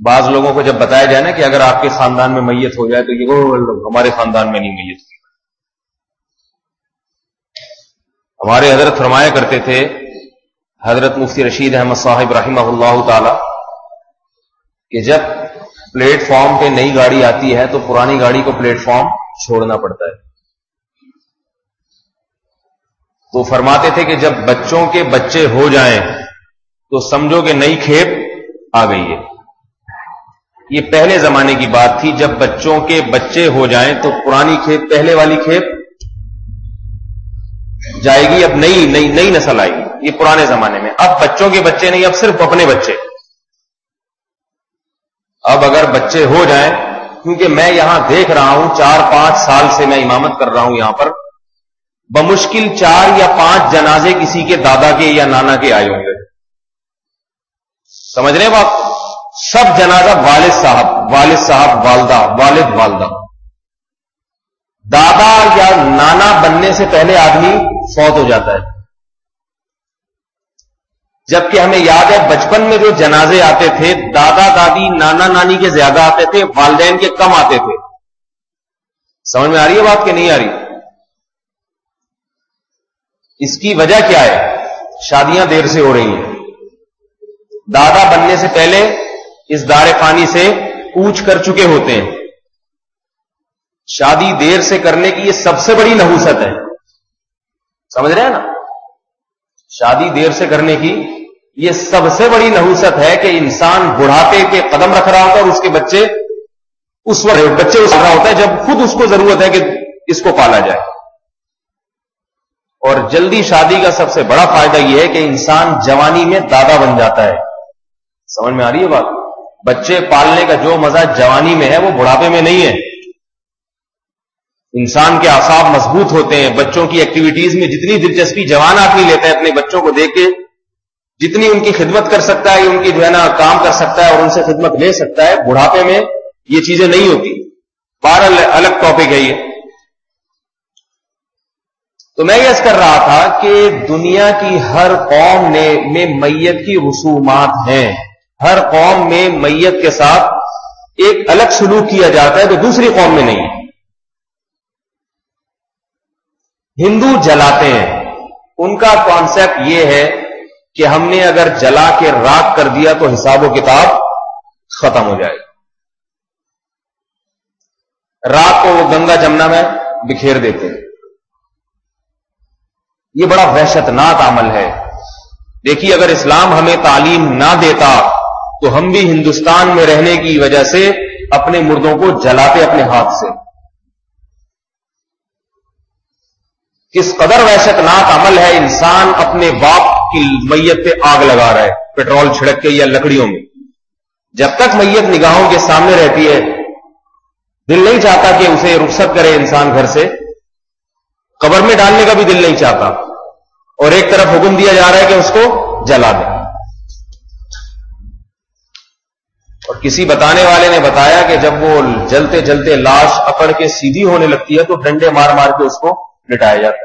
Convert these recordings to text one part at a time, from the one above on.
بعض لوگوں کو جب بتایا جائے نا کہ اگر آپ کے خاندان میں میت ہو جائے تو یہ ہمارے خاندان میں نہیں میت ہوئی. ہمارے حضرت فرمایا کرتے تھے، حضرت مفتی رشید احمد صاحب رحمہ اللہ تعالی، کہ جب پلیٹ فارم پہ نئی گاڑی آتی ہے تو پرانی گاڑی کو پلیٹ فارم چھوڑنا پڑتا ہے. تو فرماتے تھے کہ جب بچوں کے بچے ہو جائیں تو سمجھو کہ نئی کھیپ آ گئی ہے. یہ پہلے زمانے کی بات تھی، جب بچوں کے بچے ہو جائیں تو پرانی کھیپ، پہلے والی کھیپ جائے گی، اب نئی نسل آئے گی. یہ پرانے زمانے میں. اب بچوں کے بچے نہیں، اب صرف اپنے بچے. اب اگر بچے ہو جائیں، کیونکہ میں یہاں دیکھ رہا ہوں 4-5 سال سے میں امامت کر رہا ہوں یہاں پر، بمشکل 4 یا 5 جنازے کسی کے دادا کے یا نانا کے آئے ہوں گے. سمجھ رہے ہیں بات؟ سب جنازہ والد صاحب، والدہ. دادا یا نانا بننے سے پہلے آدمی فوت ہو جاتا ہے. جبکہ ہمیں یاد ہے بچپن میں جو جنازے آتے تھے، دادا دادی نانا نانی کے زیادہ آتے تھے، والدین کے کم آتے تھے. سمجھ میں آ رہی ہے بات کہ نہیں آ رہی؟ اس کی وجہ کیا ہے؟ شادیاں دیر سے ہو رہی ہیں. دادا بننے سے پہلے اس دار فانی سے کوچ کر چکے ہوتے ہیں. شادی دیر سے کرنے کی یہ سب سے بڑی نحوست ہے. سمجھ رہے ہیں نا؟ شادی دیر سے کرنے کی یہ سب سے بڑی نحوست ہے کہ انسان بڑھاپے کے قدم رکھ رہا ہوتا ہے اور اس کے بچے اس رہا ہوتا ہے جب خود اس کو ضرورت ہے کہ اس کو پالا جائے. اور جلدی شادی کا سب سے بڑا فائدہ یہ ہے کہ انسان جوانی میں دادا بن جاتا ہے. سمجھ میں آ رہی ہے بات؟ بچے پالنے کا جو مزہ جوانی میں ہے وہ بڑھاپے میں نہیں ہے. انسان کے اعصاب مضبوط ہوتے ہیں. بچوں کی ایکٹیویٹیز میں جتنی دلچسپی جوان آدمی لیتا ہے اپنے بچوں کو دیکھ کے، جتنی ان کی خدمت کر سکتا ہے، ان کی جو ہے نا کام کر سکتا ہے اور ان سے خدمت لے سکتا ہے، بڑھاپے میں یہ چیزیں نہیں ہوتی. بہرحال الگ ٹاپک ہے یہ. تو میں یہ کر رہا تھا کہ دنیا کی ہر قوم میں میت کی رسومات ہیں. ہر قوم میں میت کے ساتھ ایک الگ سلوک کیا جاتا ہے جو دوسری قوم میں نہیں ہے. ہندو جلاتے ہیں. ان کا کانسیپٹ یہ ہے کہ ہم نے اگر جلا کے راکھ کر دیا تو حساب و کتاب ختم ہو جائے گا. راکھ کو وہ گنگا جمنا میں بکھیر دیتے ہیں. یہ بڑا وحشتناک عمل ہے. دیکھیے، اگر اسلام ہمیں تعلیم نہ دیتا تو ہم بھی ہندوستان میں رہنے کی وجہ سے اپنے مردوں کو جلاتے اپنے ہاتھ سے. کس قدر وحشتناک عمل ہے. انسان اپنے باپ کی میت پہ آگ لگا رہا ہے پیٹرول چھڑک کے یا لکڑیوں میں. جب تک میت نگاہوں کے سامنے رہتی ہے دل نہیں چاہتا کہ اسے رخصت کرے انسان گھر سے. قبر میں ڈالنے کا بھی دل نہیں چاہتا. اور ایک طرف حکم دیا جا رہا ہے کہ اس کو جلا دیں. اور کسی بتانے والے نے بتایا کہ جب وہ جلتے جلتے لاش اکڑ کے سیدھی ہونے لگتی ہے تو ڈنڈے مار مار کے اس کو لٹایا جاتا ہے.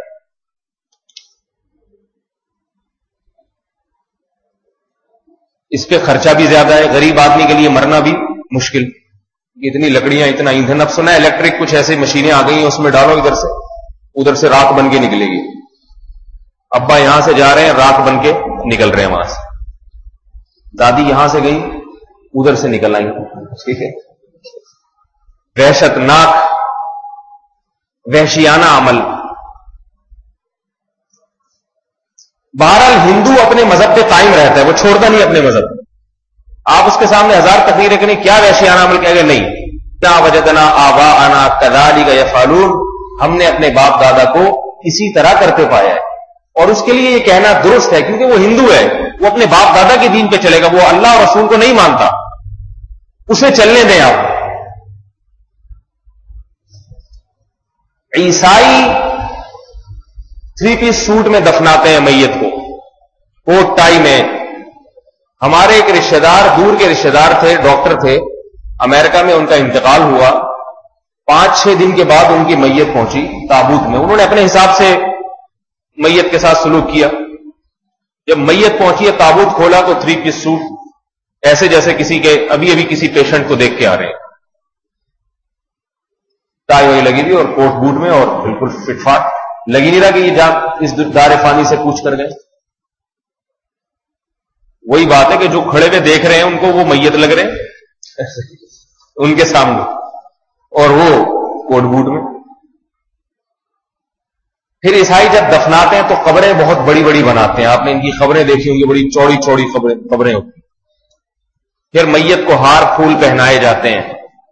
اس پہ خرچہ بھی زیادہ ہے. غریب آدمی کے لیے مرنا بھی مشکل. اتنی لکڑیاں، اتنا ایندھن. اب سنا الیکٹرک کچھ ایسی مشینیں آ گئی ہیں، اس میں ڈالو ادھر سے راکھ بن کے نکلے گی. ابا یہاں سے جا رہے ہیں، راکھ بن کے نکل رہے ہیں وہاں سے. دادی یہاں سے گئی، ادھر سے نکل آئی. ٹھیک ہے. وحشتناک وحشیانہ عمل. بہرحال ہندو اپنے مذہب پہ قائم رہتا ہے، وہ چھوڑتا نہیں اپنے مذہب. آپ اس کے سامنے 1000 تقریریں کریں، کیا وحشیانہ عمل کہے گا؟ نہیں. کیا وجدنا آباءنا کذالک یفعلون. ہم نے اپنے باپ دادا کو اسی طرح کرتے پایا ہے. اور اس کے لیے یہ کہنا درست ہے کیونکہ وہ ہندو ہے. وہ اپنے باپ دادا کے دین پہ چلے گا. وہ اللہ اور رسول کو نہیں مانتا. اسے چلنے دیں آپ. عیسائی 3 پیس سوٹ میں دفناتے ہیں میت کو، کوٹ ٹائی میں. ہمارے ایک رشتہ دار، دور کے رشتہ دار تھے، ڈاکٹر تھے، امریکہ میں ان کا انتقال ہوا. 5-6 دن کے بعد ان کی میت پہنچی تابوت میں. انہوں نے اپنے حساب سے میت کے ساتھ سلوک کیا. جب میت پہنچی ہے، تابوت کھولا تو 3 پیس سوٹ ایسے جیسے کسی کے ابھی ابھی کسی پیشنٹ کو دیکھ کے آ رہے ہیں، ٹائی وہی لگی تھی اور کوٹ بوٹ میں اور بالکل فٹ فاٹ، لگی نہیں رہا کہ یہ جان اس دار فانی سے پوچھ کر گئے۔ وہی بات ہے کہ جو کھڑے ہوئے دیکھ رہے ہیں ان کو وہ میت لگ رہے ہیں ان کے سامنے، اور وہ کوٹ بوٹ میں۔ پھر عیسائی جب دفناتے ہیں تو قبریں بہت بڑی بڑی بناتے ہیں، آپ نے ان کی خبریں دیکھی ہوں گی، بڑی چوڑی چوڑی قبریں ہوتی ہیں۔ پھر میت کو ہار پھول پہنائے جاتے ہیں،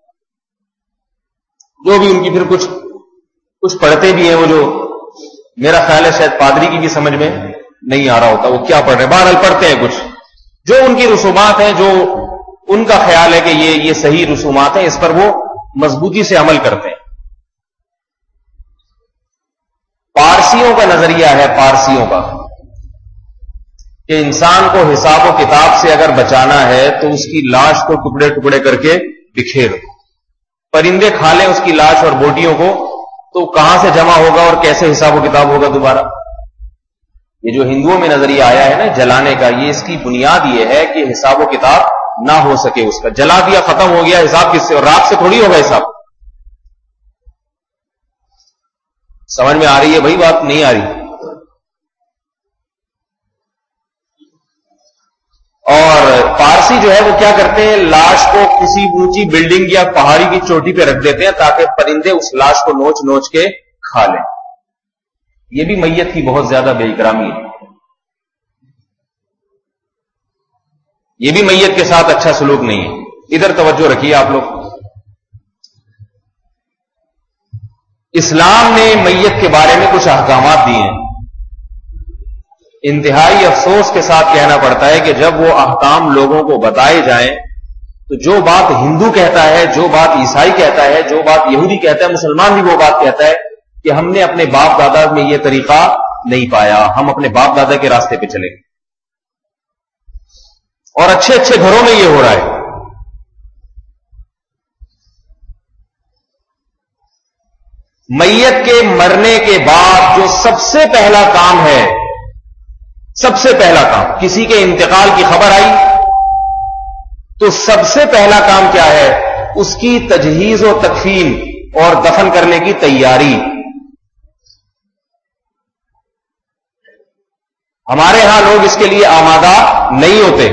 جو بھی ان کی پھر کچھ پڑھتے بھی ہیں، وہ جو میرا خیال ہے شاید پادری کی بھی سمجھ میں نہیں آ رہا ہوتا وہ کیا پڑھ رہے ہیں، بہرحال پڑھتے ہیں کچھ جو ان کی رسومات ہیں، جو ان کا خیال ہے کہ یہ صحیح رسومات ہیں، اس پر وہ مضبوطی سے عمل کرتے ہیں۔ پارسیوں کا نظریہ ہے، پارسیوں کا، کہ انسان کو حساب و کتاب سے اگر بچانا ہے تو اس کی لاش کو ٹکڑے ٹکڑے کر کے بکھیر دو، پرندے کھا لیں اس کی لاش اور بوٹیوں کو، تو کہاں سے جمع ہوگا اور کیسے حساب و کتاب ہوگا دوبارہ؟ یہ جو ہندوؤں میں نظریہ آیا ہے نا جلانے کا، یہ اس کی بنیاد یہ ہے کہ حساب و کتاب نہ ہو سکے، اس کا جلا دیا ختم ہو گیا، حساب کس سے؟ اور رات سے تھوڑی ہوگا حساب۔ سمجھ میں آ رہی ہے بھائی بات؟ نہیں آ رہی؟ اور پارسی جو ہے وہ کیا کرتے ہیں، لاش کو کسی اونچی بلڈنگ یا پہاڑی کی چوٹی پہ رکھ دیتے ہیں تاکہ پرندے اس لاش کو نوچ نوچ کے کھا لیں۔ یہ بھی میت کی بہت زیادہ بے اکرامی ہے، یہ بھی میت کے ساتھ اچھا سلوک نہیں ہے۔ ادھر توجہ رکھیے آپ لوگ۔ اسلام نے میت کے بارے میں کچھ احکامات دیے ہیں، انتہائی افسوس کے ساتھ کہنا پڑتا ہے کہ جب وہ احکام لوگوں کو بتائے جائیں تو جو بات ہندو کہتا ہے، جو بات عیسائی کہتا ہے، جو بات یہودی کہتا ہے، مسلمان بھی وہ بات کہتا ہے کہ ہم نے اپنے باپ دادا میں یہ طریقہ نہیں پایا، ہم اپنے باپ دادا کے راستے پہ چلے گئے۔ اور اچھے اچھے گھروں میں یہ ہو رہا ہے۔ میت کے مرنے کے بعد جو سب سے پہلا کام ہے، سب سے پہلا کام، کسی کے انتقال کی خبر آئی تو سب سے پہلا کام کیا ہے؟ اس کی تجہیز و تکفین اور دفن کرنے کی تیاری۔ ہمارے ہاں لوگ اس کے لیے آمادہ نہیں ہوتے،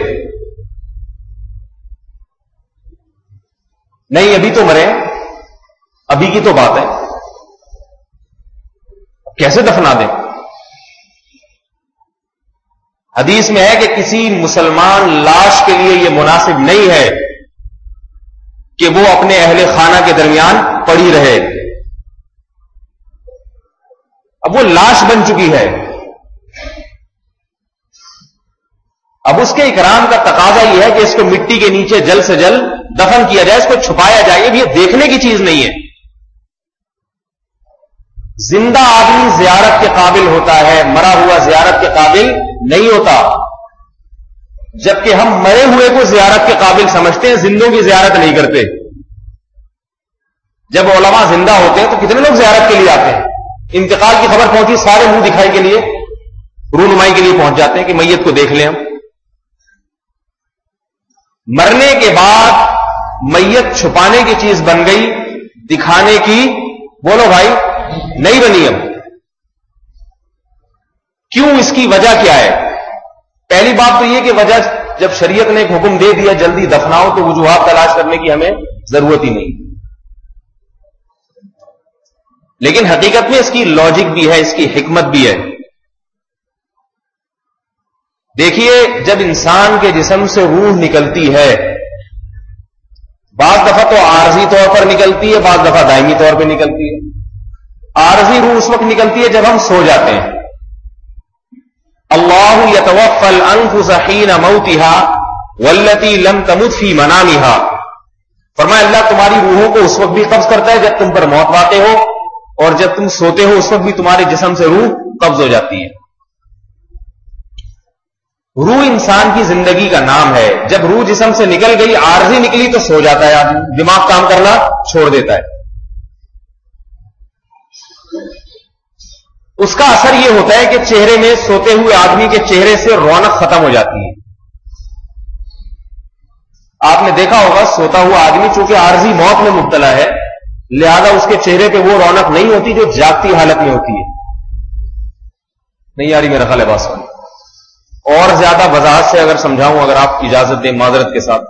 نہیں ابھی تو مرے، ابھی کی تو بات ہے، کیسے دفنا دیں؟ حدیث میں ہے کہ کسی مسلمان لاش کے لیے یہ مناسب نہیں ہے کہ وہ اپنے اہل خانہ کے درمیان پڑی رہے۔ اب وہ لاش بن چکی ہے، اب اس کے اکرام کا تقاضا یہ ہے کہ اس کو مٹی کے نیچے جلد سے جلد دفن کیا جائے، اس کو چھپایا جائے۔ یہ دیکھنے کی چیز نہیں ہے۔ زندہ آدمی زیارت کے قابل ہوتا ہے، مرا ہوا زیارت کے قابل نہیں ہوتا، جبکہ ہم مرے ہوئے کو زیارت کے قابل سمجھتے ہیں، زندوں کی زیارت نہیں کرتے۔ جب علماء زندہ ہوتے ہیں تو کتنے لوگ زیارت کے لیے آتے ہیں، انتقال کی خبر پہنچی سارے منہ دکھائی کے لیے، رونمائی کے لیے پہنچ جاتے ہیں کہ میت کو دیکھ لیں ہم۔ مرنے کے بعد میت چھپانے کی چیز بن گئی، دکھانے کی بولو بھائی نہیں بنی۔ اب کیوں؟ اس کی وجہ کیا ہے؟ پہلی بات تو یہ کہ وجہ جب شریعت نے ایک حکم دے دیا جلدی دفناؤ تو وجوہات تلاش کرنے کی ہمیں ضرورت ہی نہیں۔ لیکن حقیقت میں اس کی لاجک بھی ہے، اس کی حکمت بھی ہے۔ دیکھیے جب انسان کے جسم سے روح نکلتی ہے، بعض دفعہ تو عارضی طور پر نکلتی ہے، بعض دفعہ دائمی طور پہ نکلتی ہے۔ عارضی روح اس وقت نکلتی ہے جب ہم سو جاتے ہیں۔ اللہ یتوفی الانفس حین موتها والتی لم تمت فی منامها، فرمایا اللہ تمہاری روحوں کو اس وقت بھی قبض کرتا ہے جب تم پر موت واقع ہو، اور جب تم سوتے ہو اس وقت بھی تمہارے جسم سے روح قبض ہو جاتی ہے۔ روح انسان کی زندگی کا نام ہے، جب روح جسم سے نکل گئی، عارضی نکلی تو سو جاتا ہے آدمی، دماغ کام کرنا چھوڑ دیتا ہے۔ اس کا اثر یہ ہوتا ہے کہ چہرے میں، سوتے ہوئے آدمی کے چہرے سے رونق ختم ہو جاتی ہے، آپ نے دیکھا ہوگا سوتا ہوا آدمی چونکہ عارضی موت میں مبتلا ہے، لہذا اس کے چہرے پہ وہ رونق نہیں ہوتی جو جاگتی حالت میں ہوتی ہے. نہیں یاری میرا خیال ہے بات سمجھ. اور زیادہ وضاحت سے اگر سمجھاؤں، اگر آپ اجازت دیں معذرت کے ساتھ،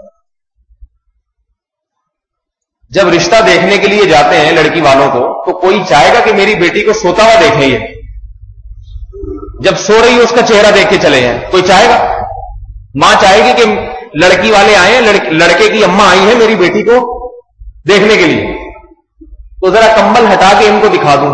جب رشتہ دیکھنے کے لیے جاتے ہیں لڑکی والوں کو تو کوئی چاہے گا کہ میری بیٹی کو سوتا ہوا دیکھیں، یہ جب سو رہی ہے اس کا چہرہ دیکھ کے چلے جائیں، کوئی چاہے گا؟ ماں چاہے گی کہ لڑکی والے آئے، لڑکے کی اماں آئی ہیں میری بیٹی کو دیکھنے کے لیے، تو ذرا کمبل ہٹا کے ان کو دکھا دوں.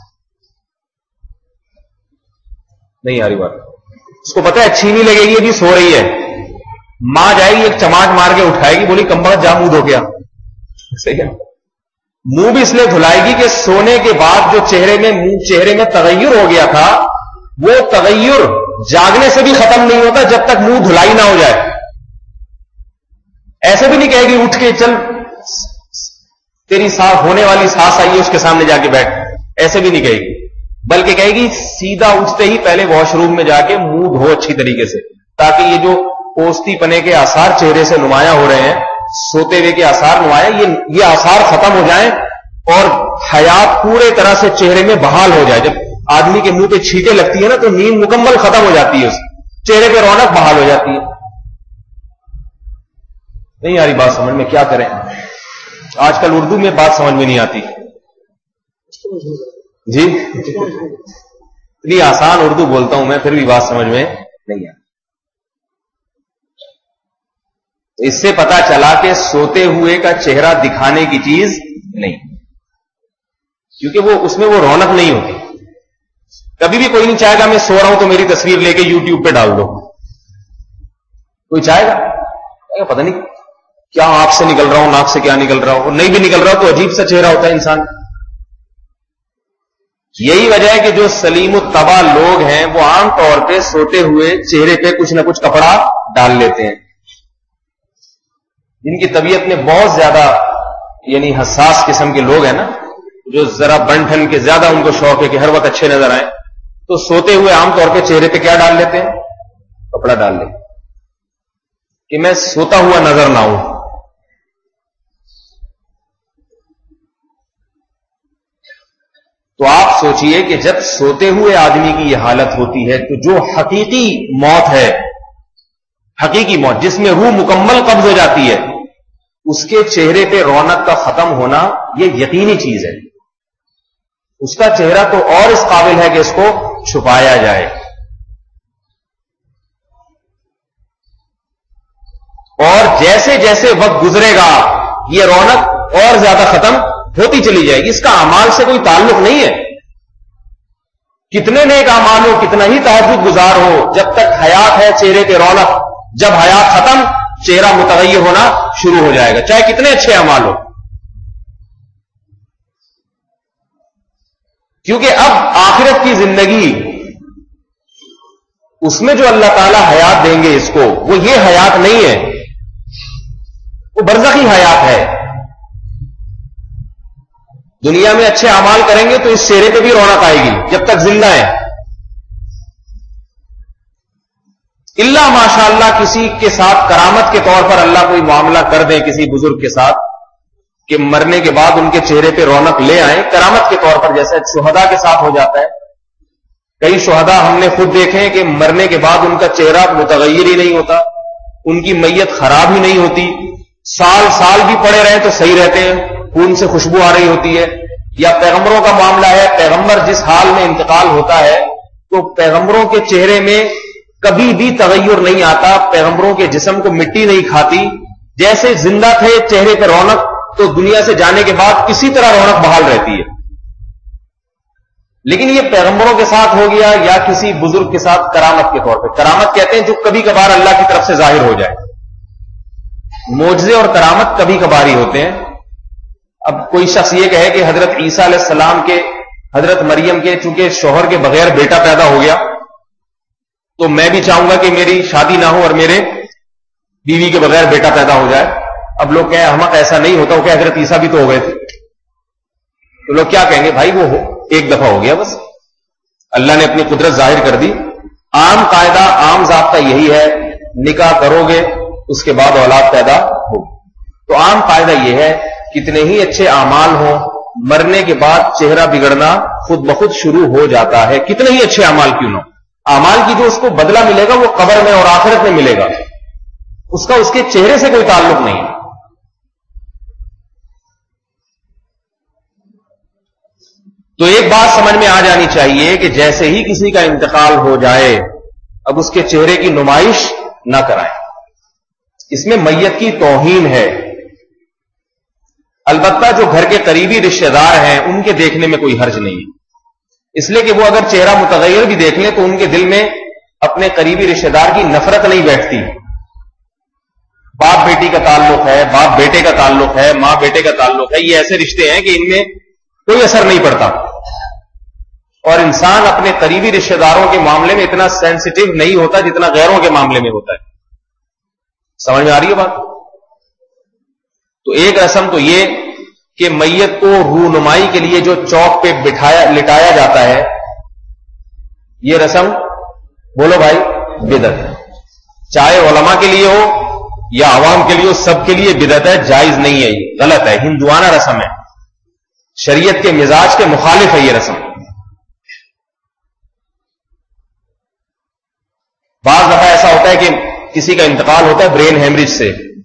نہیں آ رہی بات. اس کو پتا ہے اچھی نہیں لگے گی، ابھی سو رہی ہے، ماں جائے گی ایک چماٹ مار کے اٹھائے گی، بولی کمبل جا منہ دھو گیا. صحیح ہے. منہ بھی اس لیے دھلائے گی کہ سونے کے بعد جو چہرے میں تغیر ہو گیا تھا، وہ تغیر جاگنے سے بھی ختم نہیں ہوتا جب تک منہ دھلائی نہ ہو جائے. ایسے بھی نہیں کہے گی اٹھ کے چل تیری ہونے والی ساس آئی ہے اس کے سامنے جا کے بیٹھ، ایسے بھی نہیں کہے گی، بلکہ کہے گی سیدھا اٹھتے ہی پہلے واش روم میں جا کے منہ دھو اچھی طریقے سے، تاکہ یہ جو پوستی پنے کے آثار چہرے سے نمایاں ہو رہے ہیں، سوتے ہوئے کے آثار نمایاں، یہ آثار ختم ہو جائیں اور حیات پورے طرح سے چہرے میں بحال ہو جائے. جب آدمی کے منہ پہ چھینٹیں لگتی ہے نا تو نیند مکمل ختم ہو جاتی ہے، اس چہرے پہ رونق بحال ہو جاتی ہے. نہیں آ رہی بات سمجھ میں؟ کیا کریں؟ آج کل اردو میں بات سمجھ میں نہیں آتی جی، اتنی آسان اردو بولتا ہوں میں، پھر بھی بات سمجھ میں نہیں آتی. اس سے پتا چلا کہ سوتے ہوئے کا چہرہ دکھانے کی چیز نہیں، کیونکہ وہ اس میں وہ رونق نہیں ہوتی. کبھی بھی کوئی نہیں چاہے گا میں سو رہا ہوں تو میری تصویر لے کے یوٹیوب پہ ڈال دو، کوئی چاہے گا؟ پتہ نہیں کیا آنکھ سے نکل رہا ہوں، ناک سے کیا نکل رہا ہوں، اور نہیں بھی نکل رہا تو عجیب سا چہرہ ہوتا ہے انسان. یہی وجہ ہے کہ جو سلیم الطبع لوگ ہیں وہ عام طور پہ سوتے ہوئے چہرے پہ کچھ نہ کچھ کپڑا ڈال لیتے ہیں. جن کی طبیعت میں بہت زیادہ یعنی حساس قسم کے لوگ ہیں نا، جو ذرا بن ٹھن کے زیادہ ان کو شوق ہے کہ ہر وقت اچھے نظر آئیں، تو سوتے ہوئے عام طور پہ چہرے پہ کیا ڈال لیتے ہیں؟ کپڑا ڈال لیتے کہ میں سوتا ہوا نظر نہ ہوں. تو آپ سوچئے کہ جب سوتے ہوئے آدمی کی یہ حالت ہوتی ہے تو جو حقیقی موت ہے، حقیقی موت جس میں روح مکمل قبض ہو جاتی ہے، اس کے چہرے پہ رونق کا ختم ہونا یہ یقینی چیز ہے. اس کا چہرہ تو اور اس قابل ہے کہ اس کو چھپایا جائے. اور جیسے جیسے وقت گزرے گا یہ رونق اور زیادہ ختم ہوتی چلی جائے گی. اس کا اعمال سے کوئی تعلق نہیں ہے. کتنے نیک اعمال ہو، کتنا ہی تہجد گزار ہو، جب تک حیات ہے چہرے پہ رونق، جب حیات ختم چہرہ متغیر ہونا شروع ہو جائے گا، چاہے کتنے اچھے اعمال ہو. کیونکہ اب آخرت کی زندگی، اس میں جو اللہ تعالی حیات دیں گے اس کو، وہ یہ حیات نہیں ہے، وہ برزخی حیات ہے. دنیا میں اچھے اعمال کریں گے تو اس چہرے پہ بھی رونق آئے گی جب تک زندہ ہے. اللہ ماشاء اللہ کسی کے ساتھ کرامت کے طور پر اللہ کوئی معاملہ کر دے کسی بزرگ کے ساتھ کہ مرنے کے بعد ان کے چہرے پہ رونق لے آئیں کرامت کے طور پر، جیسے شہداء کے ساتھ ہو جاتا ہے. کئی شہداء ہم نے خود دیکھے کہ مرنے کے بعد ان کا چہرہ متغیر ہی نہیں ہوتا، ان کی میت خراب ہی نہیں ہوتی، سال سال بھی پڑے رہے تو صحیح رہتے ہیں، خون سے خوشبو آ رہی ہوتی ہے. یا پیغمبروں کا معاملہ ہے، پیغمبر جس حال میں انتقال ہوتا ہے تو پیغمبروں کے چہرے میں کبھی بھی تغیر نہیں آتا، پیغمبروں کے جسم کو مٹی نہیں کھاتی، جیسے زندہ تھے چہرے پہ رونق، تو دنیا سے جانے کے بعد کسی طرح رونق بحال رہتی ہے. لیکن یہ پیغمبروں کے ساتھ ہو گیا یا کسی بزرگ کے ساتھ کرامت کے طور پہ. کرامت کہتے ہیں جو کبھی کبھار اللہ کی طرف سے ظاہر ہو جائے. معجزے اور کرامت کبھی کبھار ہی ہوتے ہیں. اب کوئی شخص یہ کہے کہ حضرت عیسیٰ علیہ السلام کے، حضرت مریم کے چونکہ شوہر کے بغیر بیٹا پیدا ہو گیا تو میں بھی چاہوں گا کہ میری شادی نہ ہو اور میرے بیوی کے بغیر بیٹا پیدا ہو جائے. اب لوگ کہیں احمق ایسا نہیں ہوتا، وہ کہ حضرت عیسیٰ بھی تو ہو گئے تھے. تو لوگ کیا کہیں گے؟ بھائی وہ ایک دفعہ ہو گیا، بس اللہ نے اپنی قدرت ظاہر کر دی. عام قاعدہ، عام ضابطہ یہی ہے، نکاح کرو گے اس کے بعد اولاد پیدا ہو. تو عام فائدہ یہ ہے کتنے ہی اچھے اعمال ہوں, مرنے کے بعد چہرہ بگڑنا خود بخود شروع ہو جاتا ہے, کتنے ہی اچھے اعمال کیوں نہ ہو. اعمال کی جو اس کو بدلہ ملے گا وہ قبر میں اور آخرت میں ملے گا, اس کا اس کے چہرے سے کوئی تعلق نہیں. تو ایک بات سمجھ میں آ جانی چاہیے کہ جیسے ہی کسی کا انتقال ہو جائے اب اس کے چہرے کی نمائش نہ کرائیں, اس میں میت کی توہین ہے. البتہ جو گھر کے قریبی رشتہ دار ہیں ان کے دیکھنے میں کوئی حرج نہیں ہے, اس لیے کہ وہ اگر چہرہ متغیر بھی دیکھ لیں تو ان کے دل میں اپنے قریبی رشتہ دار کی نفرت نہیں بیٹھتی. باپ بیٹی کا تعلق ہے, باپ بیٹے کا تعلق ہے, ماں بیٹے کا تعلق ہے, یہ ایسے رشتے ہیں کہ ان میں کوئی اثر نہیں پڑتا. اور انسان اپنے قریبی رشتہ داروں کے معاملے میں اتنا سینسیٹیو نہیں ہوتا جتنا غیروں کے معاملے میں ہوتا ہے. سمجھ میں آ رہی ہے بات؟ تو ایک رسم تو یہ کہ میت کو رونمائی کے لیے جو چوک پہ لٹایا جاتا ہے, یہ رسم بولو بھائی بدعت ہے. چاہے علماء کے لیے ہو یا عوام کے لیے ہو, سب کے لیے بدعت ہے, جائز نہیں ہے, یہ غلط ہے, ہندوانہ رسم ہے, شریعت کے مزاج کے مخالف ہے یہ رسم. بعض دفعہ ایسا ہوتا ہے کہ کسی کا انتقال ہوتا ہے برین ہیمریج سے,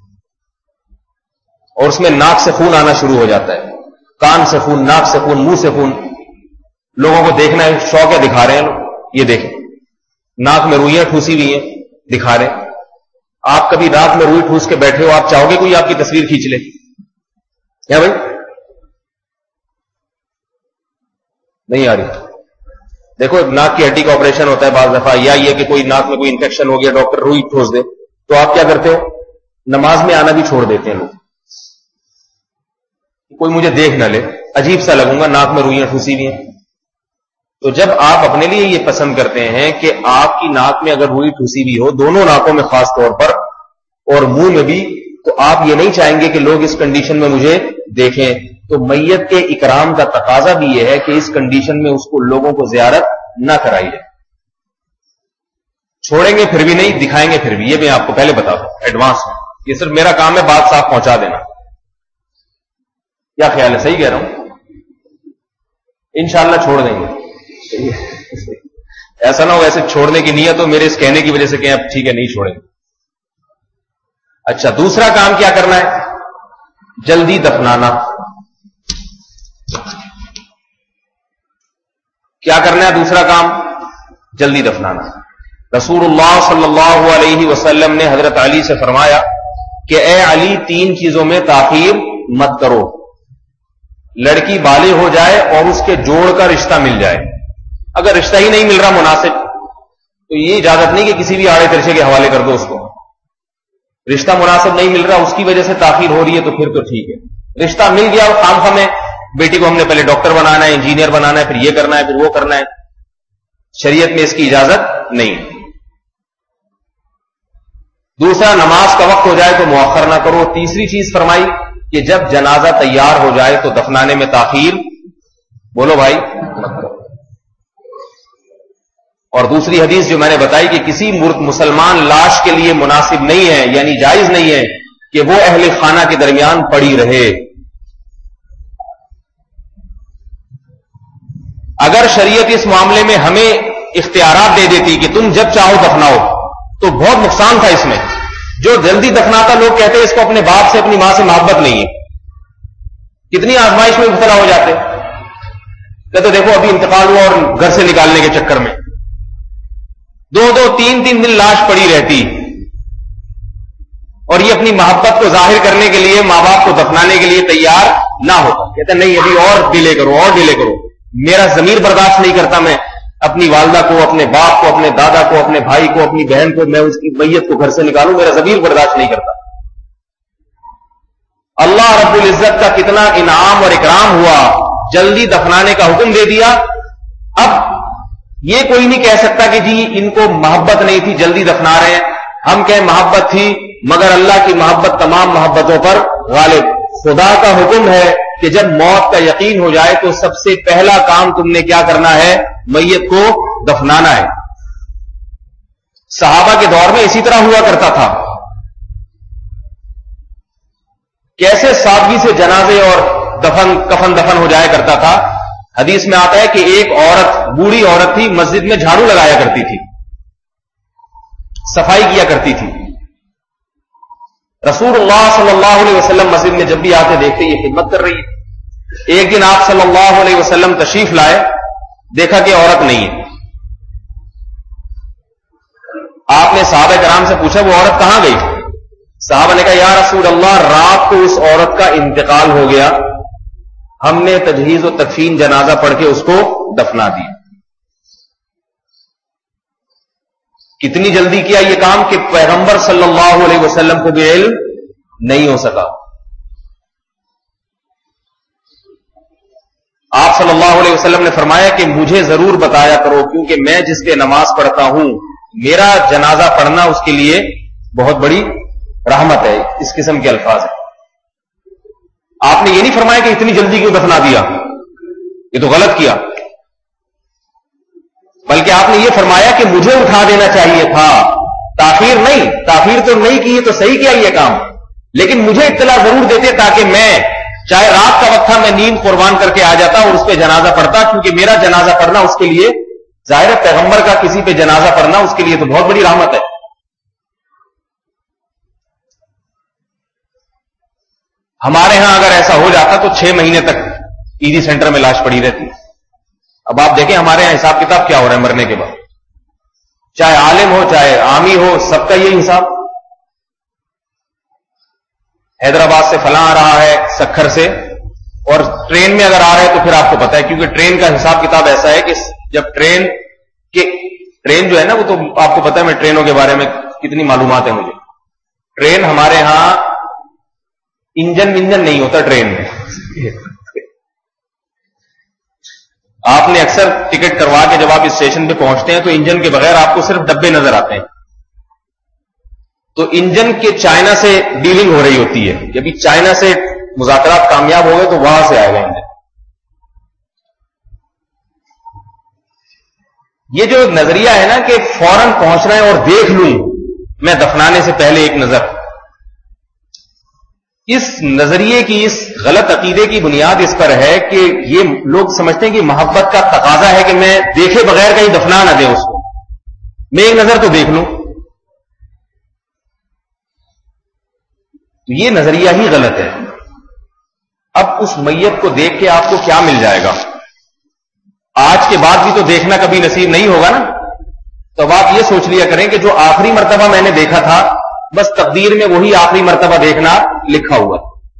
اور اس میں ناک سے خون آنا شروع ہو جاتا ہے, کان سے خون, ناک سے خون, منہ سے خون. لوگوں کو دیکھنا ہے, شوق ہے, دکھا رہے ہیں لوگ, یہ دیکھیں ناک میں روئیاں ٹھوسی ہوئی ہیں, دکھا رہے ہیں. آپ کبھی رات میں روئی ٹھوس کے بیٹھے ہو, آپ چاہو گے کوئی آپ کی تصویر کھینچ لے کیا بھائی؟ نہیں آ رہی. دیکھو ناک کی ہڈی کا آپریشن ہوتا ہے بعض دفعہ, یا یہ کہ کوئی ناک میں کوئی انفیکشن ہو گیا, ڈاکٹر روئی ٹھوس دے, تو آپ کیا کرتے ہو, نماز میں آنا بھی چھوڑ دیتے ہیں لوگ. کوئی مجھے دیکھ نہ لے, عجیب سا لگوں گا, ناک میں روئیاں ٹھوسی ہوئی ہیں. تو جب آپ اپنے لیے یہ پسند کرتے ہیں کہ آپ کی ناک میں اگر روئی ٹھوسی بھی ہو, دونوں ناکوں میں خاص طور پر اور منہ میں بھی, تو آپ یہ نہیں چاہیں گے کہ لوگ اس کنڈیشن میں مجھے دیکھیں. تو میت کے اکرام کا تقاضا بھی یہ ہے کہ اس کنڈیشن میں اس کو لوگوں کو زیارت نہ کرائی جائے. چھوڑیں گے پھر بھی نہیں, دکھائیں گے پھر بھی, یہ میں آپ کو پہلے بتا دوں ایڈوانس میں. یہ صرف میرا کام ہے بات صاف پہنچا دینا. کیا خیال ہے, صحیح کہہ رہا ہوں؟ انشاءاللہ چھوڑ دیں گے. ایسا نہ ہو ایسے چھوڑنے کی نیت ہو, میرے اس کہنے کی وجہ سے کہ اب ٹھیک ہے نہیں چھوڑیں گے. اچھا, دوسرا کام کیا کرنا ہے, جلدی دفنانا. کیا کرنا ہے دوسرا کام, جلدی دفنانا. رسول اللہ صلی اللہ علیہ وسلم نے حضرت علی سے فرمایا کہ اے علی, 3 چیزوں میں تاخیر مت کرو. لڑکی بالغ ہو جائے اور اس کے جوڑ کا رشتہ مل جائے. اگر رشتہ ہی نہیں مل رہا مناسب, تو یہ اجازت نہیں کہ کسی بھی آڑے ترچے کے حوالے کر دو اس کو. رشتہ مناسب نہیں مل رہا, اس کی وجہ سے تاخیر ہو رہی ہے, تو پھر تو ٹھیک ہے. رشتہ مل گیا, اور خام خامے بیٹی کو ہم نے پہلے ڈاکٹر بنانا ہے, انجینئر بنانا ہے, پھر یہ کرنا ہے, پھر وہ کرنا ہے, شریعت میں اس کی اجازت نہیں. دوسرا, نماز کا وقت ہو جائے تو مؤخر نہ کرو. تیسری چیز فرمائی کہ جب جنازہ تیار ہو جائے تو دفنانے میں تاخیر, بولو بھائی, مت کرو. اور دوسری حدیث جو میں نے بتائی کہ کسی مسلمان لاش کے لیے مناسب نہیں ہے, یعنی جائز نہیں ہے کہ وہ اہل خانہ کے درمیان پڑی رہے. اگر شریعت اس معاملے میں ہمیں اختیارات دے دیتی کہ تم جب چاہو دفناؤ, تو بہت نقصان تھا اس میں. جو جلدی دفناتا, لوگ کہتے ہیں اس کو اپنے باپ سے اپنی ماں سے محبت نہیں ہے, کتنی آزمائش میں مبتلا ہو جاتے. کہتے دیکھو ابھی انتقال ہوا اور گھر سے نکالنے کے چکر میں 2-2, 3-3 دن لاش پڑی رہتی, اور یہ اپنی محبت کو ظاہر کرنے کے لیے ماں باپ کو دفنانے کے لیے تیار نہ ہوتا. کہتے نہیں ابھی اور ڈیلے کرو, اور ڈیلے کرو, میرا ضمیر برداشت نہیں کرتا, میں اپنی والدہ کو, اپنے باپ کو, اپنے دادا کو, اپنے بھائی کو, اپنی بہن کو, میں اس کی میت کو گھر سے نکالوں, میرا ضمیر برداشت نہیں کرتا. اللہ رب العزت کا کتنا انعام اور اکرام ہوا, جلدی دفنانے کا حکم دے دیا. اب یہ کوئی نہیں کہہ سکتا کہ جی ان کو محبت نہیں تھی جلدی دفنا رہے ہیں. ہم کہیں محبت تھی, مگر اللہ کی محبت تمام محبتوں پر غالب. خدا کا حکم ہے کہ جب موت کا یقین ہو جائے تو سب سے پہلا کام تم نے کیا کرنا ہے, میت کو دفنانا ہے. صحابہ کے دور میں اسی طرح ہوا کرتا تھا. کیسے سادگی سے جنازے اور کفن دفن ہو جایا کرتا تھا. حدیث میں آتا ہے کہ ایک عورت، بوڑھی عورت تھی، مسجد میں جھاڑو لگایا کرتی تھی، صفائی کیا کرتی تھی. رسول اللہ صلی اللہ علیہ وسلم مسجد میں جب بھی آتے دیکھتے یہ خدمت کر رہی ہے. ایک دن آپ صلی اللہ علیہ وسلم تشریف لائے، دیکھا کہ عورت نہیں ہے. آپ نے صحابہ کرام سے پوچھا وہ عورت کہاں گئی؟ صحابہ نے کہا یا رسول اللہ رات کو اس عورت کا انتقال ہو گیا، ہم نے تجہیز و تدفین جنازہ پڑھ کے اس کو دفنا دیا. کتنی جلدی کیا یہ کام کہ پیغمبر صلی اللہ علیہ وسلم کو بھی علم نہیں ہو سکا. آپ صلی اللہ علیہ وسلم نے فرمایا کہ مجھے ضرور بتایا کرو، کیونکہ میں جس پہ نماز پڑھتا ہوں میرا جنازہ پڑھنا اس کے لیے بہت بڑی رحمت ہے. اس قسم کے الفاظ ہیں. آپ نے یہ نہیں فرمایا کہ اتنی جلدی کیوں دفنا دیا، یہ تو غلط کیا، بلکہ آپ نے یہ فرمایا کہ مجھے اٹھا دینا چاہیے تھا. تاخیر نہیں، تاخیر تو نہیں کی، تو صحیح کیا یہ کام، لیکن مجھے اطلاع ضرور دیتے تاکہ میں چاہے رات کا وقت تھا میں نیند قربان کر کے آ جاتا اور اس پہ جنازہ پڑھتا، کیونکہ میرا جنازہ پڑھنا اس کے لیے ظاہر ہے پیغمبر کا کسی پہ جنازہ پڑھنا اس کے لیے تو بہت بڑی رحمت ہے. ہمارے ہاں اگر ایسا ہو جاتا تو 6 مہینے تک ایڈی سینٹر میں لاش پڑی رہتی. اب آپ دیکھیں ہمارے یہاں حساب کتاب کیا ہو رہا ہے مرنے کے بعد، چاہے عالم ہو چاہے عامی ہو، سب کا یہی حساب. حیدرآباد سے فلاں آ رہا ہے، سکھر سے، اور ٹرین میں اگر آ رہے ہیں تو پھر آپ کو پتا ہے، کیونکہ ٹرین کا حساب کتاب ایسا ہے کہ جب ٹرین جو ہے نا وہ تو آپ کو پتا ہے، میں ٹرینوں کے بارے میں کتنی معلومات ہے مجھے. ٹرین ہمارے ہاں انجن نہیں ہوتا ٹرین میں. آپ نے اکثر ٹکٹ کروا کے جب آپ اسٹیشن پہ پہنچتے ہیں تو انجن کے بغیر آپ کو صرف ڈبے نظر آتے ہیں. تو انجن کے چائنا سے ڈیلنگ ہو رہی ہوتی ہے، جب چائنا سے مذاکرات کامیاب ہو گئے تو وہاں سے آئے گا انجن. یہ جو نظریہ ہے نا کہ فوراً پہنچنا ہے اور دیکھ لوں میں دفنانے سے پہلے ایک نظر، اس نظریے کی، اس غلط عقیدے کی بنیاد اس پر ہے کہ یہ لوگ سمجھتے ہیں کہ محبت کا تقاضا ہے کہ میں دیکھے بغیر کہیں دفنا نہ دیں اس کو، میں ایک نظر تو دیکھ لوں. تو یہ نظریہ ہی غلط ہے. اب اس میت کو دیکھ کے آپ کو کیا مل جائے گا؟ آج کے بعد بھی تو دیکھنا کبھی نصیب نہیں ہوگا نا. تو اب آپ یہ سوچ لیا کریں کہ جو آخری مرتبہ میں نے دیکھا تھا بس تقدیر میں وہی آخری مرتبہ دیکھنا لکھا ہوا.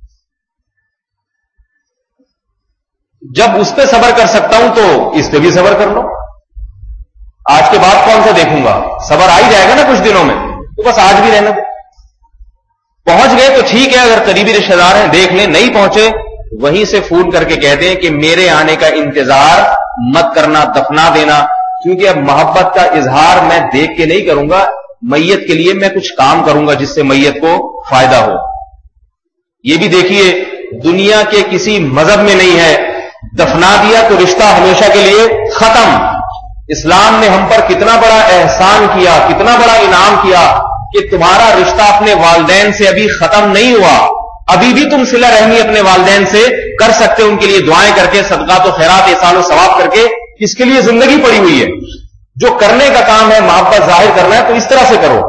جب اس پہ صبر کر سکتا ہوں تو اس پہ بھی صبر کر لو. آج کے بعد کون سا دیکھوں گا؟ صبر آ ہی جائے گا نا کچھ دنوں میں، تو بس آج بھی رہنا دو. پہنچ گئے تو ٹھیک ہے، اگر قریبی رشتہ دار ہیں دیکھ لیں، نہیں پہنچے وہیں سے فون کر کے کہتے ہیں کہ میرے آنے کا انتظار مت کرنا، دفنا دینا، کیونکہ اب محبت کا اظہار میں دیکھ کے نہیں کروں گا، میت کے لیے میں کچھ کام کروں گا جس سے میت کو فائدہ ہو. یہ بھی دیکھیے دنیا کے کسی مذہب میں نہیں ہے دفنا دیا تو رشتہ ہمیشہ کے لیے ختم. اسلام نے ہم پر کتنا بڑا احسان کیا، کتنا بڑا انعام کیا کہ تمہارا رشتہ اپنے والدین سے ابھی ختم نہیں ہوا، ابھی بھی تم صلہ رحمی اپنے والدین سے کر سکتے، ان کے لیے دعائیں کر کے، صدقات و خیرات، احسان و ثواب کر کے. اس کے لیے زندگی پڑی ہوئی ہے. جو کرنے کا کام ہے محبت ظاہر کرنا ہے تو اس طرح سے کرو.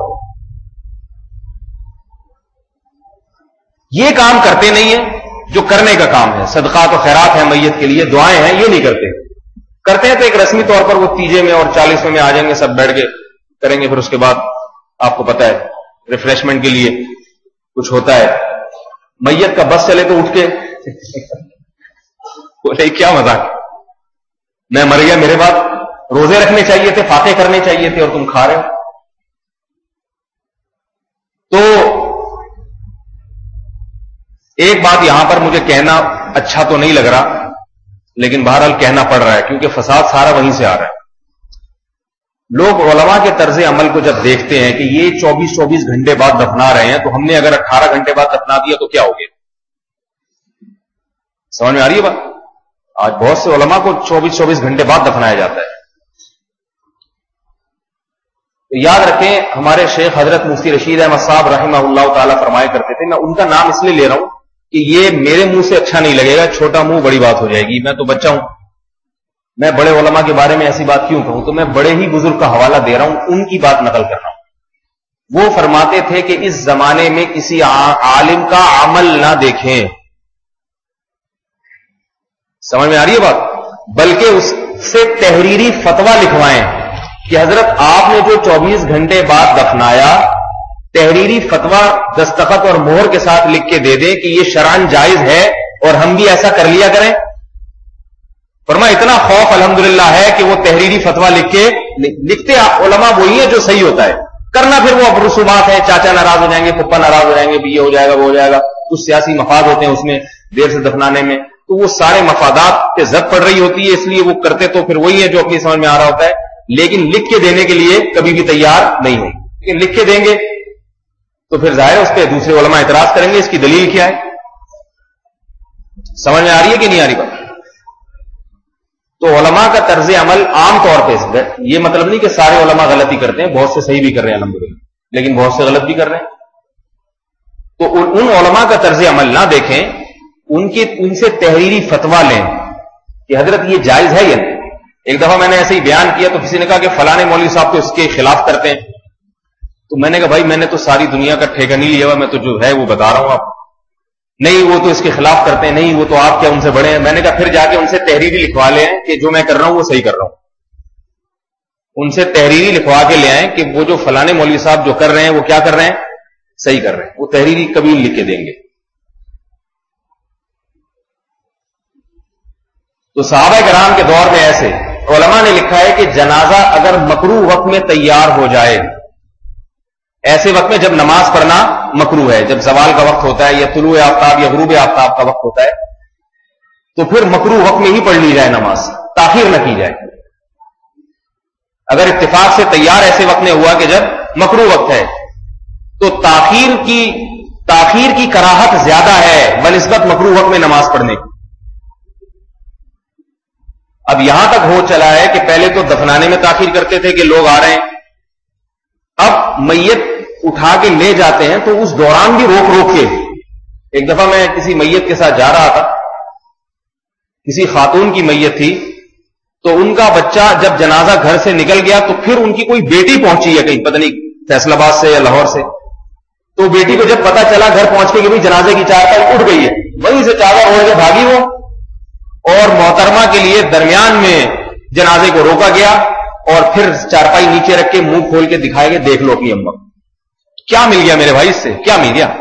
یہ کام کرتے نہیں ہیں جو کرنے کا کام ہے، صدقات و خیرات ہیں میت کے لیے، دعائیں ہیں، یہ نہیں کرتے. کرتے ہیں تو ایک رسمی طور پر وہ 30 میں اور 40 میں آ جائیں گے، سب بیٹھ کے کریں گے، پھر اس کے بعد آپ کو پتا ہے ریفریشمنٹ کے لیے کچھ ہوتا ہے. میت کا بس چلے تو اٹھ کے بولے کیا مذاق، میں مر گیا، میرے بعد روزے رکھنے چاہیے تھے، فاتح کرنے چاہیے تھے، اور تم کھا رہے ہو. تو ایک بات یہاں پر مجھے کہنا اچھا تو نہیں لگ رہا، لیکن بہرحال کہنا پڑ رہا ہے کیونکہ فساد سارا وہیں سے آ رہا ہے. لوگ علماء کے طرز عمل کو جب دیکھتے ہیں کہ یہ 24 گھنٹے بعد دفنا رہے ہیں، تو ہم نے اگر 18 گھنٹے بعد دفنا دیا تو کیا ہو گیا؟ سمجھ میں آ رہی ہے بات؟ آج بہت سے علماء کو 24 گھنٹے بعد دفنایا جاتا ہے. تو یاد رکھیں ہمارے شیخ حضرت مفتی رشید احمد صاحب رحمہ اللہ تعالیٰ فرمایا کرتے تھے، میں ان کا نام اس لیے لے رہا ہوں کہ یہ میرے منہ سے اچھا نہیں لگے گا، چھوٹا منہ بڑی بات ہو جائے گی، میں تو بچہ ہوں، میں بڑے علماء کے بارے میں ایسی بات کیوں کہوں؟ تو میں بڑے ہی بزرگ کا حوالہ دے رہا ہوں، ان کی بات نقل کر رہا ہوں۔ وہ فرماتے تھے کہ اس زمانے میں کسی عالم کا عمل نہ دیکھیں، سمجھ میں آ رہی ہے بات، بلکہ اس سے تحریری فتویٰ لکھوائیں کہ حضرت آپ نے جو 24 گھنٹے بعد دفنایا، تحریری فتویٰ دستخط اور مہر کے ساتھ لکھ کے دے دیں کہ یہ شرعاً جائز ہے اور ہم بھی ایسا کر لیا کریں۔ فرمایا اتنا خوف الحمدللہ ہے کہ وہ تحریری فتویٰ لکھتے علماء وہی ہیں جو صحیح ہوتا ہے، کرنا پھر وہ اب رسومات ہیں، چاچا ناراض ہو جائیں گے، پپا ناراض ہو جائیں گے، بھی یہ ہو جائے گا وہ ہو جائے گا، کچھ سیاسی مفاد ہوتے ہیں اس میں دیر سے دفنانے میں، تو وہ سارے مفادات پہ زد پڑ رہی ہوتی ہے، اس لیے وہ کرتے تو پھر وہی ہے جو اپنی سمجھ میں آ رہا ہوتا ہے، لیکن لکھ کے دینے کے لیے کبھی بھی تیار نہیں ہے۔ لیکن لکھ کے دیں گے تو پھر ظاہر اس پہ دوسرے علماء اعتراض کریں گے، اس کی دلیل کیا ہے؟ سمجھ میں آ رہی ہے کہ نہیں آ رہی بات؟ تو علماء کا طرز عمل عام طور پہ، یہ مطلب نہیں کہ سارے علماء غلطی کرتے ہیں، بہت سے صحیح بھی کر رہے ہیں الحمدللہ، لیکن بہت سے غلط بھی کر رہے ہیں، تو ان علماء کا طرز عمل نہ دیکھیں، ان سے تحریری فتویٰ لیں کہ حضرت یہ جائز ہے یا نہیں۔ ایک دفعہ میں نے ایسے ہی بیان کیا تو کسی نے کہا کہ فلاں مولوی صاحب تو اس کے خلاف کرتے ہیں، تو میں نے کہا بھائی میں نے تو ساری دنیا کا ٹھیکہ نہیں لیا ہوا، میں تو جو ہے وہ بتا رہا ہوں آپ، نہیں وہ تو اس کے خلاف کرتے ہیں، نہیں وہ تو آپ کیا ان سے بڑے ہیں۔ میں نے کہا پھر جا کے ان سے تحریری لکھوا لیں کہ جو میں کر رہا ہوں وہ صحیح کر رہا ہوں، ان سے تحریری لکھوا کے لے آئیں کہ وہ جو فلاں مولوی صاحب جو کر رہے ہیں وہ کیا کر رہے ہیں، صحیح کر رہے ہیں، وہ تحریری کبھی لکھ کے دیں گے۔ تو صحابہ کرام کے دور میں ایسے علماء نے لکھا ہے کہ جنازہ اگر مکروہ وقت میں تیار ہو جائے، ایسے وقت میں جب نماز پڑھنا مکروہ ہے، جب زوال کا وقت ہوتا ہے یا طلوع آفتاب یا غروب آفتاب کا وقت ہوتا ہے، تو پھر مکروہ وقت میں ہی پڑھ لی جائے نماز، تاخیر نہ کی جائے۔ اگر اتفاق سے تیار ایسے وقت میں ہوا کہ جب مکروہ وقت ہے تو تاخیر کی کراہت زیادہ ہے بنسبت مکروہ وقت میں نماز پڑھنے کی۔ اب یہاں تک ہو چلا ہے کہ پہلے تو دفنانے میں تاخیر کرتے تھے کہ لوگ آ رہے ہیں، اب میت اٹھا کے لے جاتے ہیں تو اس دوران بھی روک روک کے، ایک دفعہ میں کسی میت کے ساتھ جا رہا تھا، کسی خاتون کی میت تھی، تو ان کا بچہ جب جنازہ گھر سے نکل گیا تو پھر ان کی کوئی بیٹی پہنچی ہے کہیں پتہ نہیں فیصل آباد سے یا لاہور سے، تو بیٹی کو جب پتا چلا گھر پہنچ کے کہ بھائی جنازے کی چادر اٹھ گئی ہے، وہیں سے چادر اوڑھ کے بھاگی وہ، اور محترمہ کے لیے درمیان میں جنازے کو روکا گیا اور پھر چارپائی نیچے رکھ کے منہ کھول کے دکھائے گئے دیکھ لو اپنی اماں۔ کیا مل گیا میرے بھائی اس سے؟ کیا مل گیا؟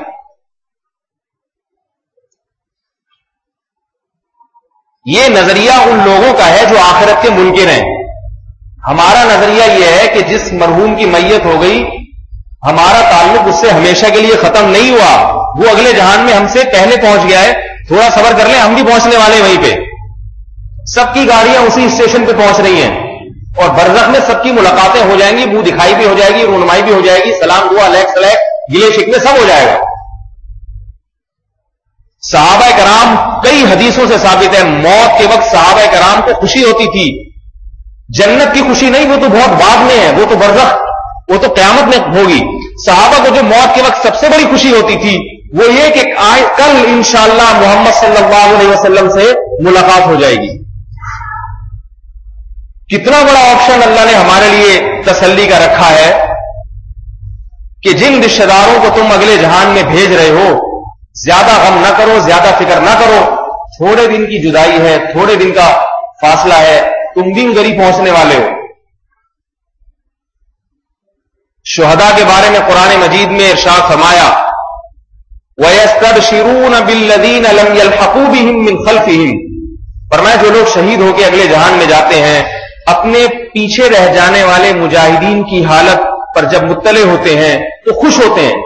یہ نظریہ ان لوگوں کا ہے جو آخرت کے منکر ہیں۔ ہمارا نظریہ یہ ہے کہ جس مرحوم کی میت ہو گئی، ہمارا تعلق اس سے ہمیشہ کے لیے ختم نہیں ہوا، وہ اگلے جہان میں ہم سے پہلے پہنچ گیا ہے، تھوڑا صبر کر لیں، ہم بھی پہنچنے والے وہیں پہ، سب کی گاڑیاں اسی اسٹیشن پہ پہنچ رہی ہیں، اور برزخ میں سب کی ملاقاتیں ہو جائیں گی، منہ دکھائی بھی ہو جائے گی، رونمائی بھی ہو جائے گی، سلام دعا لیک سلیک گلے شکوے سب ہو جائے گا۔ صحابہ کرام کئی حدیثوں سے ثابت ہے، موت کے وقت صحابہ کرام کو خوشی ہوتی تھی، جنت کی خوشی نہیں، وہ تو بہت بعد میں ہے، وہ تو برزخ، وہ تو قیامت میں ہوگی۔ صحابہ کو جو موت کے وقت سب سے بڑی خوشی ہوتی تھی وہ یہ کہ کل انشاءاللہ محمد صلی اللہ علیہ وسلم سے ملاقات ہو جائے گی۔ کتنا بڑا آپشن اللہ نے ہمارے لیے تسلی کا رکھا ہے کہ جن رشتہ داروں کو تم اگلے جہان میں بھیج رہے ہو، زیادہ غم نہ کرو، زیادہ فکر نہ کرو، تھوڑے دن کی جدائی ہے، تھوڑے دن کا فاصلہ ہے، تم بھی ادھر ہی پہنچنے والے ہو۔ شہداء کے بارے میں قرآن مجید میں ارشاد فرمایا، وَيَسْتَبْشِرُونَ بِالَّذِينَ لَمْ يَلْحَقُوا بِهِم مِّن خَلْفِهِم، فرمایا جو لوگ شہید ہو کے اگلے جہان میں جاتے ہیں، اپنے پیچھے رہ جانے والے مجاہدین کی حالت پر جب مطلع ہوتے ہیں تو خوش ہوتے ہیں،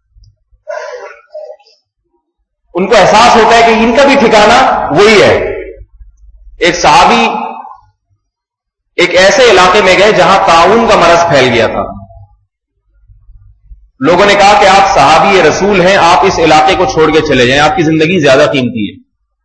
ان کو احساس ہوتا ہے کہ ان کا بھی ٹھکانہ وہی ہے۔ ایک صحابی ایک ایسے علاقے میں گئے جہاں طاعون کا مرض پھیل گیا تھا، لوگوں نے کہا کہ آپ صحابی رسول ہیں، آپ اس علاقے کو چھوڑ کے چلے جائیں، آپ کی زندگی زیادہ قیمتی ہے۔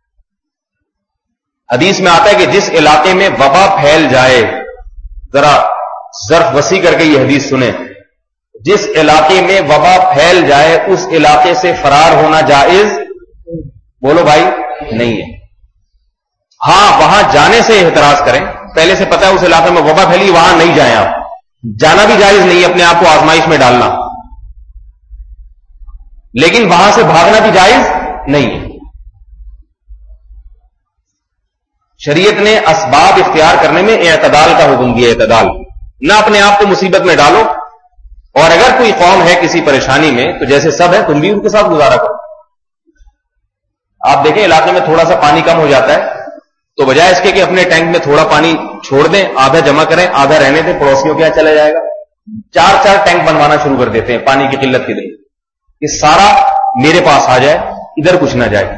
حدیث میں آتا ہے کہ جس علاقے میں وبا پھیل جائے، ذرا ظرف وسیع کر کے یہ حدیث سنیں، جس علاقے میں وبا پھیل جائے اس علاقے سے فرار ہونا جائز بولو بھائی نہیں ہے. ہاں وہاں جانے سے احتراز کریں, پہلے سے پتا ہے اس علاقے میں وبا پھیلی, وہاں نہیں جائیں آپ. جانا بھی جائز نہیں ہے, اپنے آپ کو آزمائش میں ڈالنا, لیکن وہاں سے بھاگنا بھی جائز نہیں ہے. شریعت نے اسباب اختیار کرنے میں اعتدال کا حکم دیا. اعتدال, نہ اپنے آپ کو مصیبت میں ڈالو, اور اگر کوئی قوم ہے کسی پریشانی میں تو جیسے سب ہے تم بھی ان کے ساتھ گزارا کرو. آپ دیکھیں علاقے میں تھوڑا سا پانی کم ہو جاتا ہے تو بجائے اس کے کہ اپنے ٹینک میں تھوڑا پانی چھوڑ دیں, آدھا جمع کریں آدھا رہنے دیں, پڑوسیوں کے یہاں چلا جائے گا, 4 ٹینک بنوانا شروع کر دیتے ہیں پانی کی قلت کے لیے, کہ سارا میرے پاس آ جائے, ادھر کچھ نہ جائے.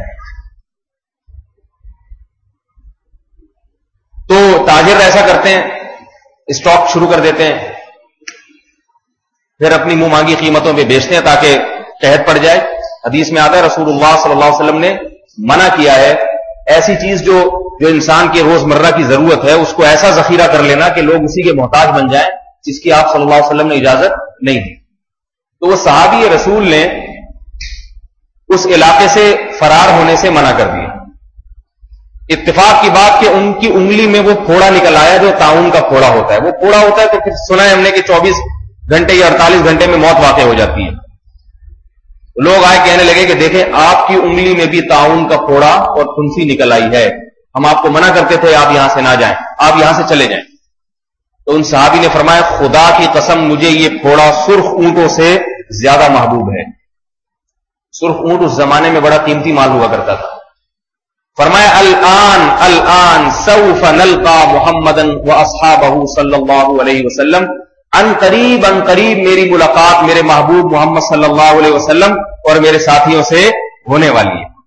تو تاجر ایسا کرتے ہیں, اسٹاک شروع کر دیتے ہیں, پھر اپنی منہ مانگی قیمتوں پہ بیچتے ہیں تاکہ قحط پڑ جائے. حدیث میں آتا ہے رسول اللہ صلی اللہ علیہ وسلم نے منع کیا ہے ایسی چیز جو انسان کے روزمرہ کی ضرورت ہے اس کو ایسا ذخیرہ کر لینا کہ لوگ اسی کے محتاج بن جائیں, جس کی آپ صلی اللہ علیہ وسلم نے اجازت نہیں دی. تو وہ صحابی رسول نے اس علاقے سے فرار ہونے سے منع کر دیا. اتفاق کی بات کہ ان کی انگلی میں وہ پھوڑا نکل آیا جو طاعون کا پھوڑا ہوتا ہے. وہ پھوڑا ہوتا ہے تو پھر سنا ہے ہم نے کہ 24 گھنٹے یا 48 گھنٹے میں موت واقع ہو جاتی ہے. لوگ آئے کہنے لگے کہ دیکھیں آپ کی انگلی میں بھی طاعون کا پھوڑا اور پھنسی نکل آئی ہے, ہم آپ کو منع کرتے تھے آپ یہاں سے نہ جائیں, آپ یہاں سے چلے جائیں. تو ان صحابی نے فرمایا خدا کی قسم مجھے یہ پھوڑا سرخ اونٹوں سے زیادہ محبوب ہے. سرخ اونٹ اس زمانے میں بڑا قیمتی مال ہوا کرتا تھا. فرمایا الان سوف نلقى محمدا واصحابہ صلی اللہ علیہ وسلم, ان قریب میری ملاقات میرے محبوب محمد صلی اللہ علیہ وسلم اور میرے ساتھیوں سے ہونے والی ہے.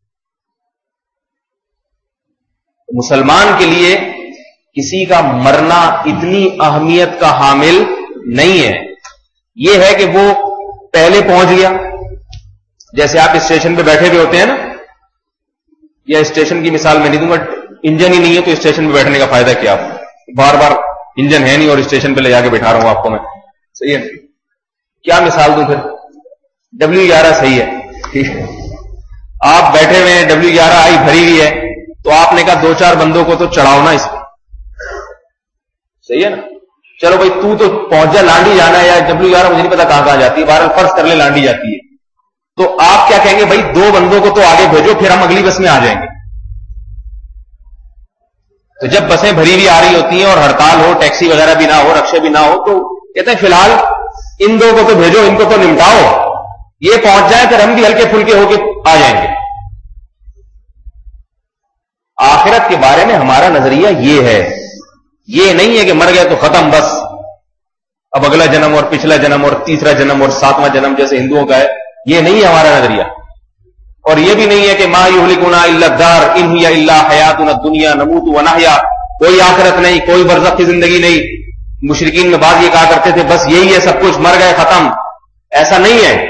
مسلمان کے لیے کسی کا مرنا اتنی اہمیت کا حامل نہیں ہے. یہ ہے کہ وہ پہلے پہنچ گیا, جیسے آپ اسٹیشن پہ بیٹھے ہوئے ہوتے ہیں نا, یا اسٹیشن کی مثال میں نہیں دوں گا, انجن ہی نہیں ہے تو اسٹیشن پہ بیٹھنے کا فائدہ کیا؟ بار بار انجن ہے نہیں اور اسٹیشن پہ لے جا کے بٹھا رہا ہوں آپ کو میں, صحیح ہے, کیا مثال دوں پھر؟ W11 صحیح ہے, ٹھیک ہے, آپ بیٹھے ہوئے ہیں, W11 آئی بھری ہوئی ہے, تو آپ نے کہا 2-4 بندوں کو تو چڑھاؤ نا اس پہ, صحیح ہے نا, چلو بھائی تو پہنچ جا, لانڈی جانا ہے, یا W11 مجھے نہیں پتا کہاں جاتی ہے, بہرحال فرض کر لے لانڈی جاتی ہے, تو آپ کیا کہیں گے؟ بھائی 2 بندوں کو تو آگے بھیجو پھر ہم اگلی بس میں آ جائیں گے. تو جب بسیں بھری ہوئی آ رہی ہوتی ہیں اور ہڑتال ہو, ٹیکسی وغیرہ بھی نہ ہو, رکشے بھی نہ ہو, تو کہتے ہیں فی الحال ان 2 کو تو بھیجو, ان کو تو نمٹاؤ, یہ پہنچ جائیں پھر ہم بھی ہلکے پھلکے ہو کے آ جائیں گے. آخرت کے بارے میں ہمارا نظریہ یہ ہے, یہ نہیں ہے کہ مر گئے تو ختم بس, اب اگلا جنم اور پچھلا جنم اور تیسرا جنم اور 7واں جنم جیسے ہندوؤں کا ہے, یہ نہیں ہے ہمارا نظریہ. اور یہ بھی نہیں ہے کہ ما یہلکنا الا الدار ان ہی الا حیاتنا الدنیا نموت ونحیا, کوئی آخرت نہیں, کوئی برزخ کی زندگی نہیں. مشرکین میں بعض یہ کہا کرتے تھے بس یہی ہے سب کچھ, مر گئے ختم, ایسا نہیں ہے.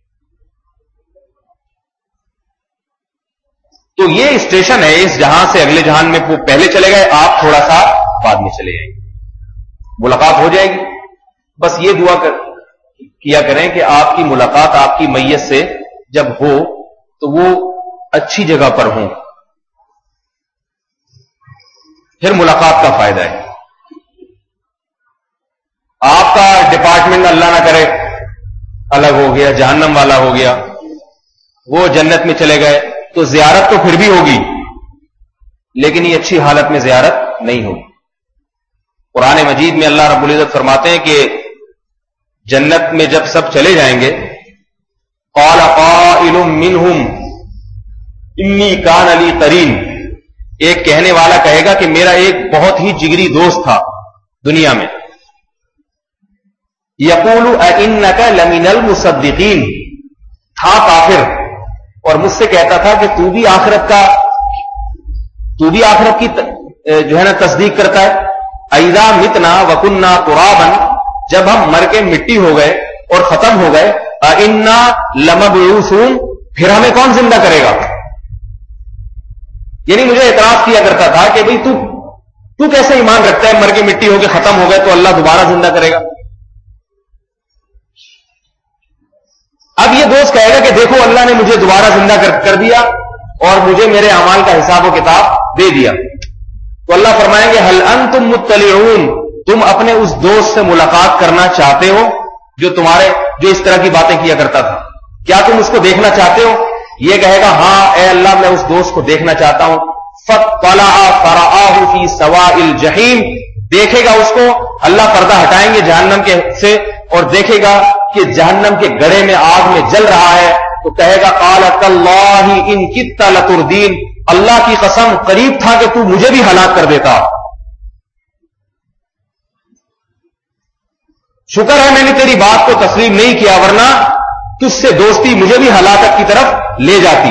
تو یہ اسٹیشن ہے, اس جہاں سے اگلے جہان میں وہ پہلے چلے گئے, آپ تھوڑا سا بعد میں چلے جائیں گے, ملاقات ہو جائے گی. بس یہ دعا کیا کریں کہ آپ کی ملاقات آپ کی میت سے جب ہو تو وہ اچھی جگہ پر ہوں, پھر ملاقات کا فائدہ ہے. آپ کا ڈپارٹمنٹ اللہ نہ کرے الگ ہو گیا, جہنم والا ہو گیا, وہ جنت میں چلے گئے, تو زیارت تو پھر بھی ہوگی, لیکن یہ اچھی حالت میں زیارت نہیں ہوگی. قرآن مجید میں اللہ رب العزت فرماتے ہیں کہ جنت میں جب سب چلے جائیں گے, قال قائل منہم انی کان لی قرین, ایک کہنے والا کہے گا کہ میرا ایک بہت ہی جگری دوست تھا دنیا میں, یقول اانک لمن المصدقین, تھا کافر اور مجھ سے کہتا تھا کہ تو بھی آخرت کی جو ہے نا تصدیق کرتا ہے. اذا متنا وکننا ترابا, جب ہم مر کے مٹی ہو گئے اور ختم ہو گئے, انا لمبعوثون, پھر ہمیں کون زندہ کرے گا؟ یعنی مجھے اعتراض کیا کرتا تھا کہ بھئی تو کیسے ایمان رکھتا ہے مر کے مٹی ہو کے ختم ہو گئے تو اللہ دوبارہ زندہ کرے گا؟ اب یہ دوست کہے گا کہ دیکھو اللہ نے مجھے دوبارہ زندہ کر دیا, اور مجھے میرے اعمال کا حساب و کتاب دے دیا. تو اللہ فرمائیں گے هل انتم مطلعون، تم اپنے اس دوست سے ملاقات کرنا چاہتے ہو جو اس طرح کی باتیں کیا کرتا تھا؟ کیا تم اس کو دیکھنا چاہتے ہو؟ یہ کہے گا ہاں اے اللہ میں اس دوست کو دیکھنا چاہتا ہوں. فَاطَّلَعَ فَرَآهُ فِي سَوَاءِ الْجَحِيمِ، دیکھے گا اس کو، اللہ پردہ ہٹائیں گے جہنم کے سے اور دیکھے گا کہ جہنم کے گڑھے میں آگ میں جل رہا ہے. تو کہے گا قَالَ تَاللَّهِ إِن كِدتَّ لَتُرْدِينِ، اللہ کی قسم قریب تھا کہ تو مجھے بھی ہلاک کر دیتا. شکر ہے میں نے تیری بات کو تسلیم نہیں کیا، ورنہ تجھ سے دوستی مجھے بھی ہلاکت کی طرف لے جاتی.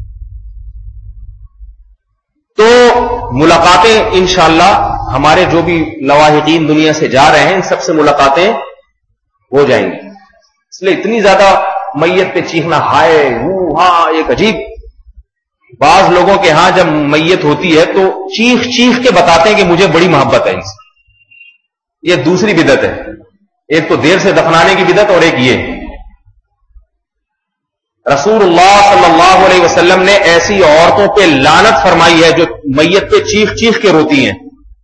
تو ملاقاتیں انشاءاللہ ہمارے جو بھی لواحقین دنیا سے جا رہے ہیں ان سب سے ملاقاتیں ہو جائیں گی. اس لیے اتنی زیادہ میت پہ چیخنا ہائے ہاں ایک عجیب. بعض لوگوں کے ہاں جب میت ہوتی ہے تو چیخ چیخ کے بتاتے ہیں کہ مجھے بڑی محبت ہے ان سے. یہ دوسری بدعت ہے. ایک تو دیر سے دفنانے کی بدعت اور ایک یہ. رسول اللہ صلی اللہ علیہ وسلم نے ایسی عورتوں پہ لعنت فرمائی ہے جو میت پہ چیخ چیخ کے روتی ہیں.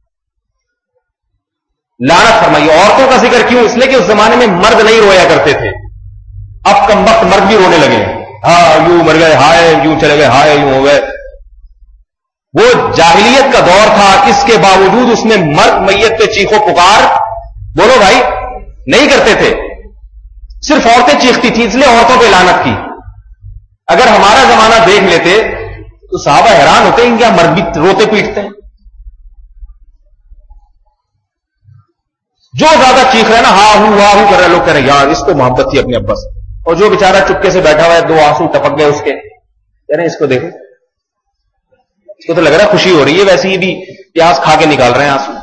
لعنت فرمائی. عورتوں کا ذکر کیوں؟ اس لیے کہ اس زمانے میں مرد نہیں رویا کرتے تھے. اب کم وقت مرد بھی رونے لگے. ہاں یوں مر گئے ہائے، یوں چلے گئے ہائے، یوں ہو گئے. وہ جاہلیت کا دور تھا، اس کے باوجود اس میں مرد میت پہ چیخو پکار بولو بھائی نہیں کرتے تھے. صرف عورتیں چیختی تھیں، اس لیے عورتوں پہ لعنت کی. اگر ہمارا زمانہ دیکھ لیتے تو صحابہ حیران ہوتے ہیں کیا مرد بھی روتے پیٹتے ہیں. جو زیادہ چیخ رہے نا ہاں ہوں کر رہے لوگ کہہ رہے یار اس کو محبت تھی اپنے ابا سے، اور جو بیچارہ چپکے سے بیٹھا ہوا ہے دو آنسو ٹپک گئے اس کے، کہہ رہے ہیں اس کو دیکھو، اس کو تو لگ رہا ہے خوشی ہو رہی ہے، ویسے ہی بھی پیاز کھا کے نکال رہے ہیں آنسو.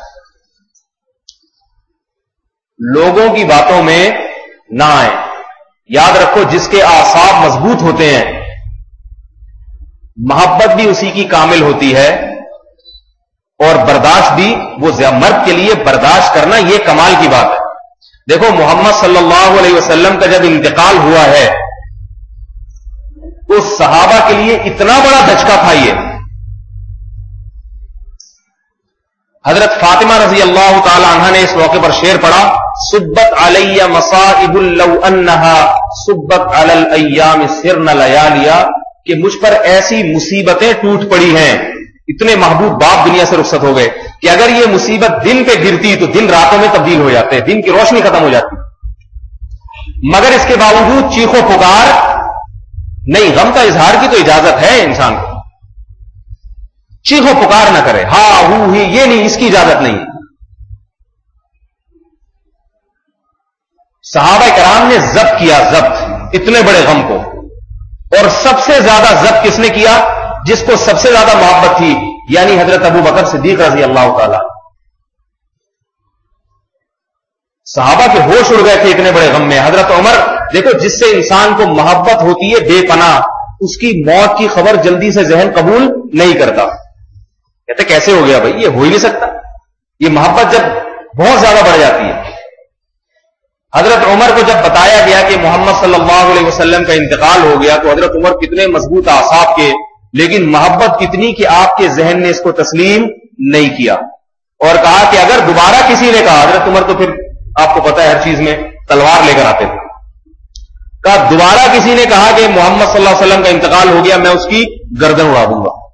لوگوں کی باتوں میں نہ آئے. یاد رکھو جس کے اعصاب مضبوط ہوتے ہیں محبت بھی اسی کی کامل ہوتی ہے، اور برداشت بھی. وہ مرد کے لیے برداشت کرنا یہ کمال کی بات ہے. دیکھو محمد صلی اللہ علیہ وسلم کا جب انتقال ہوا ہے تو صحابہ کے لیے اتنا بڑا دھچکا تھا. یہ حضرت فاطمہ رضی اللہ تعالی عنہا نے اس موقع پر شعر پڑھا سبت علی مصائب لو انہا سبت علی الایام سرن لیالیا، کہ مجھ پر ایسی مصیبتیں ٹوٹ پڑی ہیں. اتنے محبوب باپ دنیا سے رخصت ہو گئے کہ اگر یہ مصیبت دن پہ گرتی تو دن راتوں میں تبدیل ہو جاتے، دن کی روشنی ختم ہو جاتی. مگر اس کے باوجود چیخو پکار نہیں. غم کا اظہار کی تو اجازت ہے انسان کو، چیخو پکار نہ کرے ہاں ہوں ہی، یہ نہیں، اس کی اجازت نہیں. صحابہ کرام نے ضبط کیا، ضبط اتنے بڑے غم کو. اور سب سے زیادہ ضبط کس نے کیا؟ جس کو سب سے زیادہ محبت تھی، یعنی حضرت ابو بکر صدیق رضی اللہ تعالی. صحابہ کے ہوش اڑ گئے تھے اتنے بڑے غم میں. حضرت عمر دیکھو جس سے انسان کو محبت ہوتی ہے بے پناہ، اس کی موت کی خبر جلدی سے ذہن قبول نہیں کرتا. کہتے کیسے ہو گیا بھائی، یہ ہو ہی نہیں سکتا. یہ محبت جب بہت زیادہ بڑھ جاتی ہے. حضرت عمر کو جب بتایا گیا کہ محمد صلی اللہ علیہ وسلم کا انتقال ہو گیا تو حضرت عمر کتنے مضبوط اعصاب کے، لیکن محبت کتنی کہ آپ کے ذہن نے اس کو تسلیم نہیں کیا اور کہا کہ اگر دوبارہ کسی نے کہا، حضرت عمر تو پھر آپ کو پتا ہے ہر چیز میں تلوار لے کر آتے تھے، کہا دوبارہ کسی نے کہا کہ محمد صلی اللہ علیہ وسلم کا انتقال ہو گیا میں اس کی گردن اڑا دوں گا.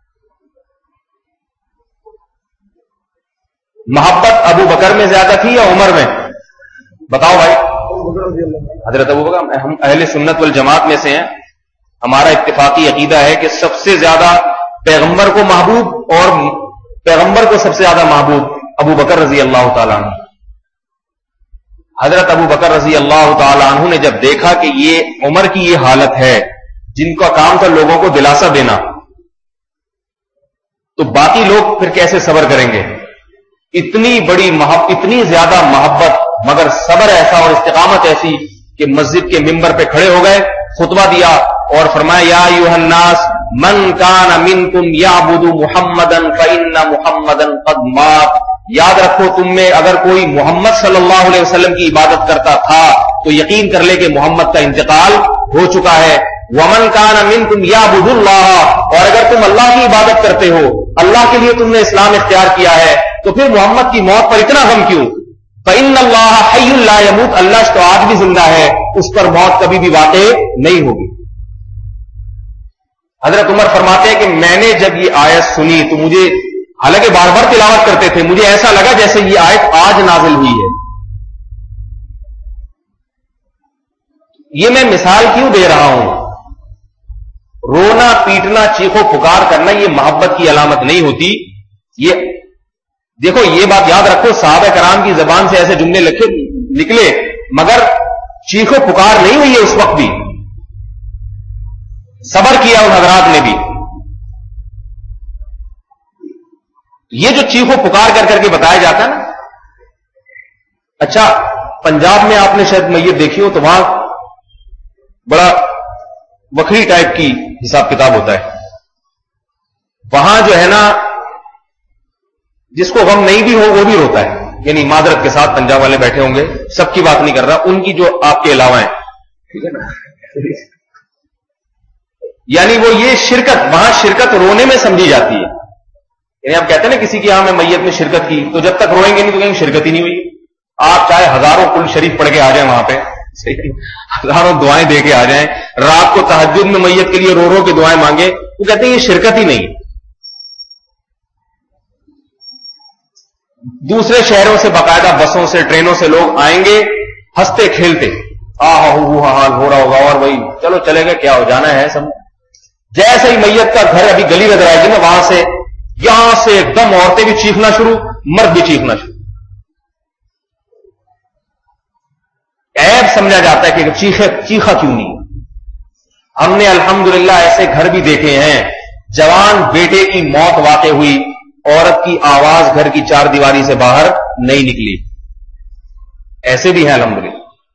محبت ابو بکر میں زیادہ تھی یا عمر میں؟ بتاؤ بھائی. حضرت ابو بکر. ہم اہل سنت والجماعت میں سے ہیں، ہمارا اتفاقی عقیدہ ہے کہ سب سے زیادہ پیغمبر کو محبوب اور پیغمبر کو سب سے زیادہ محبوب ابو بکر رضی اللہ تعالیٰ عنہ. حضرت ابو بکر رضی اللہ تعالیٰ عنہ نے جب دیکھا کہ یہ عمر کی یہ حالت ہے جن کا کام تھا لوگوں کو دلاسا دینا، تو باقی لوگ پھر کیسے صبر کریں گے؟ اتنی بڑی اتنی زیادہ محبت مگر صبر ایسا اور استقامت ایسی کہ مسجد کے ممبر پہ کھڑے ہو گئے، خطبہ دیا اور فرمایا یا ایھا الناس من کان منکم یعبد محمدا فإن محمدا قد مات. یاد رکھو تم میں اگر کوئی محمد صلی اللہ علیہ وسلم کی عبادت کرتا تھا تو یقین کر لے کہ محمد کا انتقال ہو چکا ہے. ومن کان منکم یعبد اللہ، اور اگر تم اللہ کی عبادت کرتے ہو، اللہ کے لیے تم نے اسلام اختیار کیا ہے، تو پھر محمد کی موت پر اتنا غم کیوں؟ فإن اللہ حی لا یموت، اللہ تو آج بھی زندہ ہے، اس پر موت کبھی بھی واقع نہیں ہوگی۔ حضرت عمر فرماتے ہیں کہ میں نے جب یہ آیت سنی تو مجھے، حالانکہ بار بار تلاوت کرتے تھے، مجھے ایسا لگا جیسے یہ آیت آج نازل ہوئی ہے۔ یہ میں مثال کیوں دے رہا ہوں؟ رونا پیٹنا چیخو پکار کرنا یہ محبت کی علامت نہیں ہوتی۔ یہ دیکھو، یہ بات یاد رکھو، صحابہ کرام کی زبان سے ایسے جملے نکلے مگر چیخو پکار نہیں ہوئی ہے، اس وقت بھی صبر کیا ان حضرات نے بھی۔ یہ جو چیخو پکار کر کے بتایا جاتا ہے نا، اچھا پنجاب میں آپ نے شاید میت دیکھی ہو، تو وہاں بڑا وکری ٹائپ کی حساب کتاب ہوتا ہے۔ وہاں جو ہے نا، جس کو غم نہیں بھی ہو وہ بھی روتا ہے، یعنی معذرت کے ساتھ پنجاب والے بیٹھے ہوں گے، سب کی بات نہیں کر رہا، ان کی جو آپ کے علاوہ ہیں، ٹھیک ہے نا، یعنی وہ یہ شرکت، وہاں شرکت رونے میں سمجھی جاتی ہے۔ یعنی آپ کہتے ہیں نا کسی کی یہاں میں میت میں شرکت کی، تو جب تک روئیں گے نہیں تو کہیں شرکت ہی نہیں ہوئی۔ آپ چاہے ہزاروں کل شریف پڑھ کے آ جائیں وہاں پہ، ہزاروں دعائیں دے کے آ جائیں، رات کو تہجد میں میت کے لیے رو رو کے دعائیں مانگے، وہ کہتے ہیں یہ شرکت ہی نہیں۔ دوسرے شہروں سے باقاعدہ بسوں سے ٹرینوں سے لوگ آئیں گے ہنستے کھیلتے، حال ہو رہا ہوگا، اور وہی چلو چلے گئے، کیا ہو جانا ہے سب۔ جیسے ہی میت کا گھر ابھی گلی نظر آئے گی نا، وہاں سے یہاں سے ایک دم عورتیں بھی چیخنا شروع، مرد بھی چیخنا شروع۔ عیب سمجھا جاتا ہے کہ چیخا کیوں نہیں۔ ہم نے الحمدللہ ایسے گھر بھی دیکھے ہیں، جوان بیٹے کی موت واقع ہوئی، عورت کی آواز گھر کی چار دیواری سے باہر نہیں نکلی، ایسے بھی ہیں الحمدللہ۔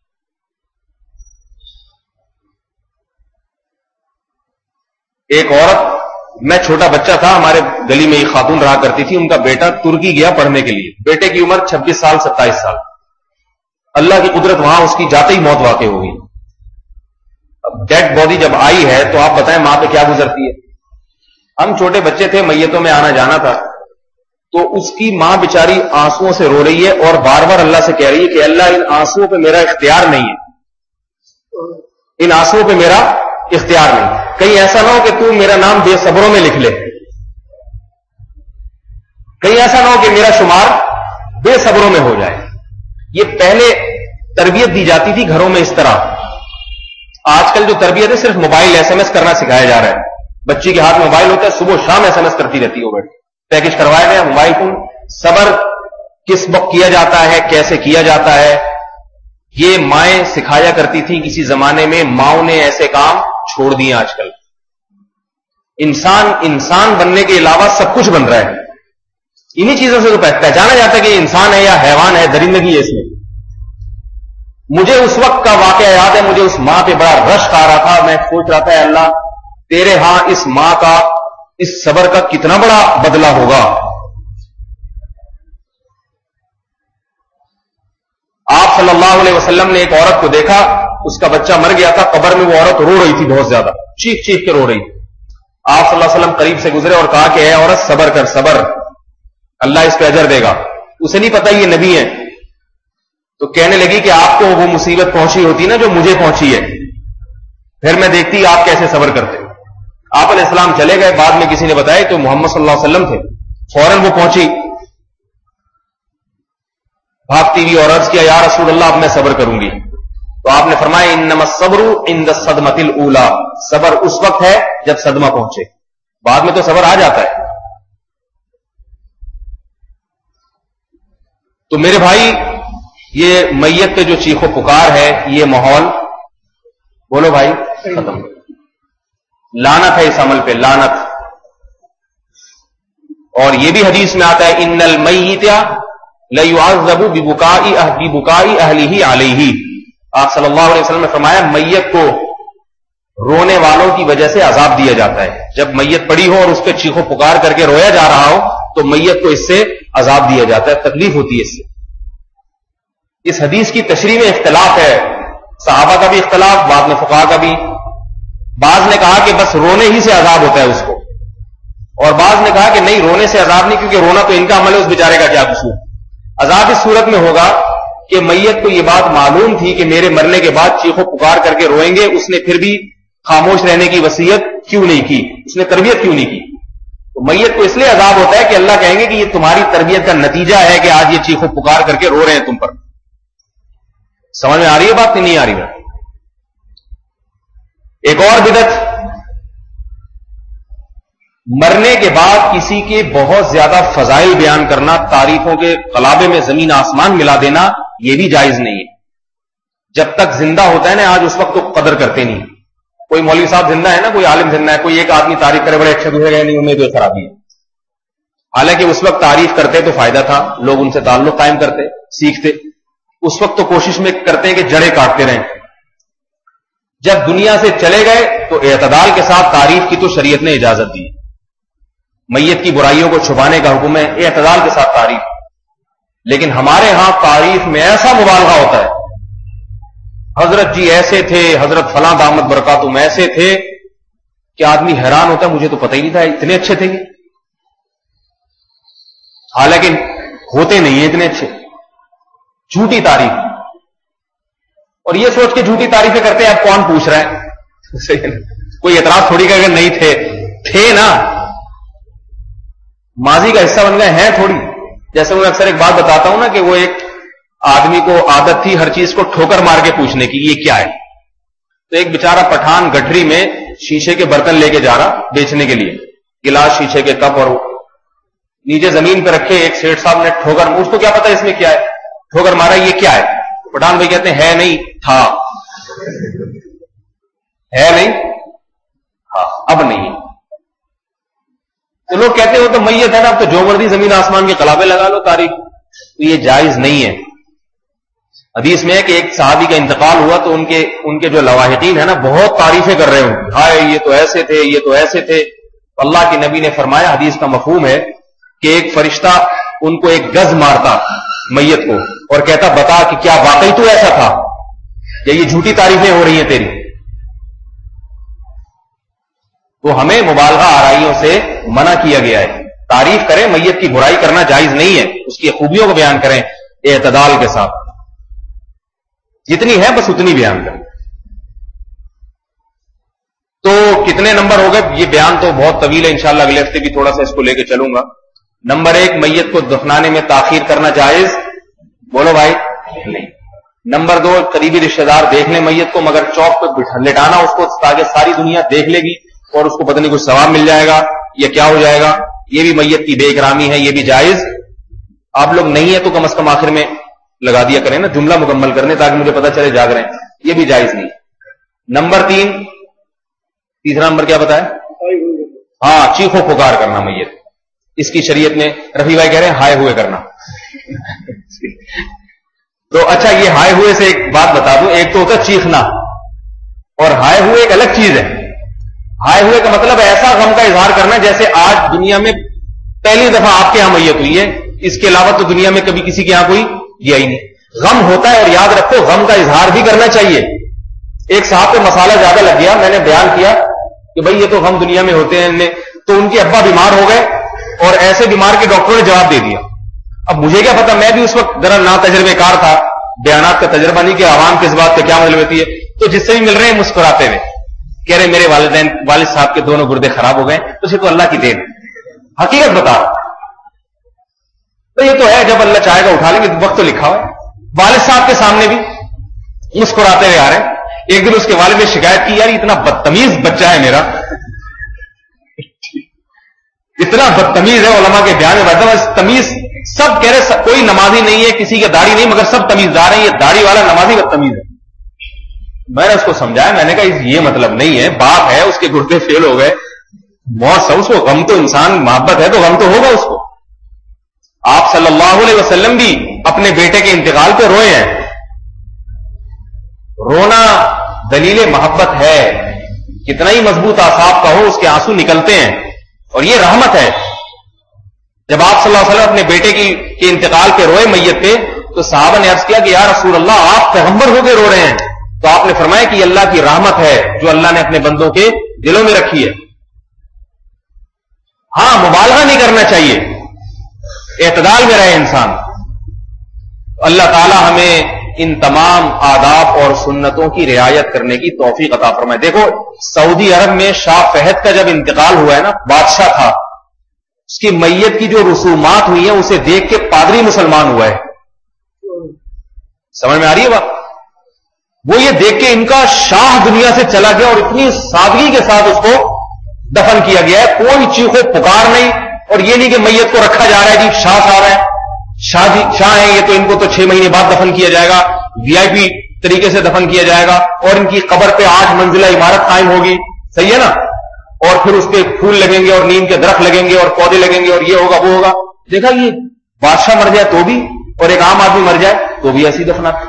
ایک عورت، میں چھوٹا بچہ تھا، ہمارے گلی میں ایک خاتون رہا کرتی تھی، ان کا بیٹا ترکی گیا پڑھنے کے لیے، بیٹے کی عمر 26 سال 27 سال، اللہ کی قدرت، وہاں اس کی جاتے ہی موت واقع ہوگی۔ اب ڈیڈ باڈی جب آئی ہے تو آپ بتائیں ماں پہ کیا گزرتی ہے۔ ہم چھوٹے بچے تھے، میتوں میں آنا جانا تھا، تو اس کی ماں بیچاری آنسوؤں سے رو رہی ہے اور بار بار اللہ سے کہہ رہی ہے کہ اللہ ان آنسوؤں پہ میرا اختیار نہیں ہے، ان آنسوؤں پہ میرا اختیار نہیں، کہیں ایسا نہ ہو کہ تو میرا نام بے صبروں میں لکھ لے، کہیں ایسا نہ ہو کہ میرا شمار بے صبروں میں ہو جائے۔ یہ پہلے تربیت دی جاتی تھی گھروں میں اس طرح۔ آج کل جو تربیت ہے صرف موبائل ایس ایم ایس کرنا سکھایا جا رہا ہے، بچی کے ہاتھ میں موبائل ہوتا ہے، صبح شام ایس ایم ایس کرتی رہتی ہے، وہ بیٹھ پیکج کروایا گیا موبائل فون۔ صبر کس وقت کیا جاتا ہے، کیسے کیا جاتا ہے، یہ مائیں سکھایا کرتی تھیں کسی زمانے میں، ماؤں نے ایسے کام چھوڑ دیے۔ آج کل انسان بننے کے علاوہ سب کچھ بن رہا ہے، انہی چیزوں سے تو پہچانا جاتا ہے کہ یہ انسان ہے یا حیوان ہے، درندگی ہے اس میں۔ مجھے اس وقت کا واقعہ یاد ہے، مجھے اس ماں پہ بڑا رشک آ رہا تھا، میں سوچ رہا تھا اے اللہ تیرے ہاں اس ماں کا، اس صبر کا کتنا بڑا بدلہ ہوگا۔ آپ صلی اللہ علیہ وسلم نے ایک عورت کو دیکھا، اس کا بچہ مر گیا تھا، قبر میں وہ عورت رو رہی تھی، بہت زیادہ چیخ چیخ کے رو رہی تھی۔ آپ صلی اللہ علیہ وسلم قریب سے گزرے اور کہا کہ اے عورت صبر کر، صبر، اللہ اس پہ اجر دے گا۔ اسے نہیں پتا یہ نبی ہے، تو کہنے لگی کہ آپ کو وہ مصیبت پہنچی ہوتی نا جو مجھے پہنچی ہے، پھر میں دیکھتی آپ کیسے صبر کرتے۔ آپ علیہ السلام چلے گئے، بعد میں کسی نے بتایا تو محمد صلی اللہ علیہ وسلم تھے، فوراً وہ پہنچی بھاگتی ہوئی اور عرض کیا یا رسول اللہ اب میں صبر کروں گی، تو آپ نے فرمایا انما الصبر عند الصدمۃ الاولى، صبر اس وقت ہے جب صدمہ پہنچے، بعد میں تو صبر آ جاتا ہے۔ تو میرے بھائی یہ میت پہ جو چیخو پکار ہے، یہ ماحول، بولو بھائی، ختم، لعنت ہے اس عمل پہ، لعنت۔ اور یہ بھی حدیث میں آتا ہے ان المیت لیعذب ببکاء اہلہ علیہ، آپ صلی اللہ علیہ وسلم نے فرمایا میت کو رونے والوں کی وجہ سے عذاب دیا جاتا ہے۔ جب میت پڑی ہو اور اس پہ چیخو پکار کر کے رویا جا رہا ہو تو میت کو اس سے عذاب دیا جاتا ہے، تکلیف ہوتی ہے اس سے۔ اس حدیث کی تشریح میں اختلاف ہے، صحابہ کا بھی اختلاف، بعد میں فقہاء کا بھی۔ بعض نے کہا کہ بس رونے ہی سے عذاب ہوتا ہے اس کو، اور بعض نے کہا کہ نہیں، رونے سے عذاب نہیں، کیونکہ رونا تو ان کا عمل ہے، اس بیچارے کا کیا قصور۔ عذاب اس صورت میں ہوگا کہ میت کو یہ بات معلوم تھی کہ میرے مرنے کے بعد چیخو پکار کر کے روئیں گے، اس نے پھر بھی خاموش رہنے کی وصیت کیوں نہیں کی، اس نے تربیت کیوں نہیں کی؟ تو میت کو اس لیے عذاب ہوتا ہے کہ اللہ کہیں گے کہ یہ تمہاری تربیت کا نتیجہ ہے کہ آج یہ چیخو پکار کر کے رو رہے ہیں تم پر۔ سمجھ میں آ رہی ہے بات کہ نہیں آ رہی ہے؟ ایک اور بدعت، مرنے کے بعد کسی کے بہت زیادہ فضائل بیان کرنا، تعریفوں کے قلابے میں زمین آسمان ملا دینا، یہ بھی جائز نہیں ہے۔ جب تک زندہ ہوتا ہے نا، آج اس وقت تو قدر کرتے نہیں۔ کوئی مولوی صاحب زندہ ہے نا، کوئی عالم زندہ ہے، کوئی ایک آدمی تعریف کرے بڑے اچھے دوسرے نہیں، انہیں کوئی خرابی ہے، حالانکہ اس وقت تعریف کرتے تو فائدہ تھا، لوگ ان سے تعلق قائم کرتے، سیکھتے۔ اس وقت تو کوشش میں کرتے ہیں کہ جڑیں کاٹتے رہیں۔ جب دنیا سے چلے گئے تو اعتدال کے ساتھ تعریف کی تو شریعت نے اجازت دی۔ میت کی برائیوں کو چھپانے کا حکم ہے، اعتدال کے ساتھ تعریف۔ لیکن ہمارے ہاں تعریف میں ایسا مبالغہ ہوتا ہے، حضرت جی ایسے تھے، حضرت فلاں دامت برکاتہم ایسے تھے، کہ آدمی حیران ہوتا ہے، مجھے تو پتہ ہی نہیں تھا اتنے اچھے تھے، حالانکہ ہوتے نہیں ہیں اتنے اچھے۔ جھوٹی تعریف، اور یہ سوچ کے جھوٹی تعریفیں کرتے ہیں اب کون پوچھ رہا ہے، کوئی اعتراض تھوڑی کر کے نہیں تھے نا، ماضی کا حصہ بن گئے ہیں تھوڑی۔ جیسے میں اکثر ایک بات بتاتا ہوں نا کہ وہ ایک آدمی کو عادت تھی ہر چیز کو ٹھوکر مار کے پوچھنے کی، یہ کیا ہے؟ تو ایک بیچارہ پٹھان گٹھری میں شیشے کے برتن لے کے جا رہا بیچنے کے لیے، گلاس، شیشے کے کپ، اور نیچے زمین پہ رکھے ایک سیٹھ صاحب نے ٹھوکر، اس کو کیا پتا اس میں کیا ہے، ٹھوکر مارا، یہ کیا ہے؟ پٹھان بھائی کہتے ہیں ہے نہیں تھا، ہے نہیں، ہاں اب نہیں۔ تو لوگ کہتے ہو تو میت ہے نا، اب تو جو مرضی زمین آسمان کے قلابے لگا لو تاریخ، تو یہ جائز نہیں ہے۔ حدیث میں ہے کہ ایک صحابی کا انتقال ہوا تو ان کے جو لواحقین ہیں نا بہت تعریفیں کر رہے ہوں، ہائے یہ تو ایسے تھے، یہ تو ایسے تھے۔ اللہ کے نبی نے فرمایا، حدیث کا مفہوم ہے کہ ایک فرشتہ ان کو ایک گز مارتا میت کو اور کہتا بتا کہ کیا واقعی تو ایسا تھا یا یہ جھوٹی تعریفیں ہو رہی ہیں تیری؟ تو ہمیں مبالغہ آرائیوں سے منع کیا گیا ہے۔ تعریف کریں، میت کی برائی کرنا جائز نہیں ہے، اس کی خوبیوں کو بیان کریں اعتدال کے ساتھ، جتنی ہے بس اتنی بیان کریں۔ تو کتنے نمبر ہو گئے؟ یہ بیان تو بہت طویل ہے، انشاءاللہ اگلے ہفتے بھی تھوڑا سا اس کو لے کے چلوں گا۔ نمبر 1، میت کو دفنانے میں تاخیر کرنا جائز، بولو بھائی نہیں۔ نمبر 2، قریبی رشتہ دار دیکھ لیں میت کو، مگر چوک پہ لٹانا اس کو تاکہ ساری دنیا دیکھ لے گی اور اس کو پتہ نہیں کچھ ثواب مل جائے گا یا کیا ہو جائے گا، یہ بھی میت کی بے اکرامی ہے، یہ بھی جائز۔ آپ لوگ نہیں ہے تو کم از کم آخر میں لگا دیا کریں نا، جملہ مکمل کرنے تاکہ مجھے پتہ چلے جاگ رہے ہیں، یہ بھی جائز نہیں۔ نمبر 3، تیسرا نمبر کیا بتایا؟ ہاں، چیخو پکار کرنا میت، اس کی شریعت میں رفیع بھائی کہہ رہے ہیں ہائے ہوئے کرنا۔ تو اچھا، یہ ہائے ہوئے سے ایک بات بتا دوں، ایک تو ہوتا ہے چیخنا، اور ہائے ہوئے ایک الگ چیز ہے۔ ہائے ہوئے کا مطلب ایسا غم کا اظہار کرنا جیسے آج دنیا میں پہلی دفعہ آپ کے یہاں میت ہوئی ہے، اس کے علاوہ تو دنیا میں کبھی کسی کے یہاں کوئی گیا ہی نہیں۔ غم ہوتا ہے، اور یاد رکھو غم کا اظہار بھی کرنا چاہیے۔ ایک صاحب پہ مسالہ زیادہ لگ گیا، میں نے بیان کیا کہ بھائی یہ تو غم دنیا میں ہوتے ہیں، تو ان کے ابا بیمار ہو گئے اور ایسے بیمار کے ڈاکٹروں نے جواب دے دیا۔ اب مجھے کیا پتا، میں بھی اس وقت ذرا نا تجربے کار تھا، بیانات کا تجربہ نہیں کہ عوام کس بات کا کیا مطلب ہوتی ہے، تو جس سے بھی مل رہے ہیں مسکراتے ہوئے کہہ رہے میرے والد صاحب کے دونوں گردے خراب ہو گئے، تو اسے تو اللہ کی دین، حقیقت بتا رہا۔ تو یہ تو ہے، جب اللہ چاہے گا اٹھا لیں گے، وقت تو لکھا ہوا ہے۔ والد صاحب کے سامنے بھی مسکراتے ہوئے آ رہے ہیں۔ ایک دن اس کے والد نے شکایت کی، یار اتنا بدتمیز بچہ ہے میرا، اتنا بدتمیز ہے، علماء کے بیان میں بتا تمیز، سب کہہ رہے کوئی نمازی نہیں ہے، کسی کے داڑھی نہیں، مگر سب تمیزدار ہیں، یہ داڑھی والا نمازی بدتمیز ہے۔ میں نے اس کو سمجھایا، میں نے کہا یہ مطلب نہیں ہے، باپ ہے، اس کے گردے فیل ہو گئے، موت سے اس کو غم تو، انسان محبت ہے تو غم تو ہوگا اس کو۔ آپ صلی اللہ علیہ وسلم بھی اپنے بیٹے کے انتقال پہ روئے ہیں۔ رونا دلیل محبت ہے، کتنا ہی مضبوط اعصاب کا ہو اس کے آنسو نکلتے ہیں، اور یہ رحمت ہے۔ جب آپ صلی اللہ علیہ وسلم اپنے بیٹے کے انتقال پہ روئے میت پہ، تو صحابہ نے عرض کیا کہ یا رسول اللہ، آپ پیغمبر ہو کے رو رہے ہیں، تو آپ نے فرمایا کہ یہ اللہ کی رحمت ہے جو اللہ نے اپنے بندوں کے دلوں میں رکھی ہے. ہاں مبالغہ نہیں کرنا چاہیے, اعتدال میں رہے انسان. اللہ تعالی ہمیں ان تمام آداب اور سنتوں کی رعایت کرنے کی توفیق عطا فرمائے. دیکھو سعودی عرب میں شاہ فہد کا جب انتقال ہوا ہے نا, بادشاہ تھا, اس کی میت کی جو رسومات ہوئی ہیں اسے دیکھ کے پادری مسلمان ہوا ہے. سمجھ میں آ رہی ہے بات؟ وہ یہ دیکھ کے ان کا شاہ دنیا سے چلا گیا اور اتنی سادگی کے ساتھ اس کو دفن کیا گیا ہے. کوئی چیخو پکار نہیں, اور یہ نہیں کہ میت کو رکھا جا رہا ہے جی شاہ صاحب ہے, شاہ ہیں یہ تو ان کو تو 6 مہینے بعد دفن کیا جائے گا, وی آئی پی طریقے سے دفن کیا جائے گا, اور ان کی قبر پہ 8 منزلہ عمارت قائم ہوگی, صحیح ہے نا, اور پھر اس پہ پھول لگیں گے اور نیم کے درخت لگیں گے اور پودے لگیں گے اور یہ ہوگا وہ ہوگا. دیکھا یہ بادشاہ مر جائے تو بھی, اور ایک عام آدمی مر جائے تو بھی ایسی دفنات.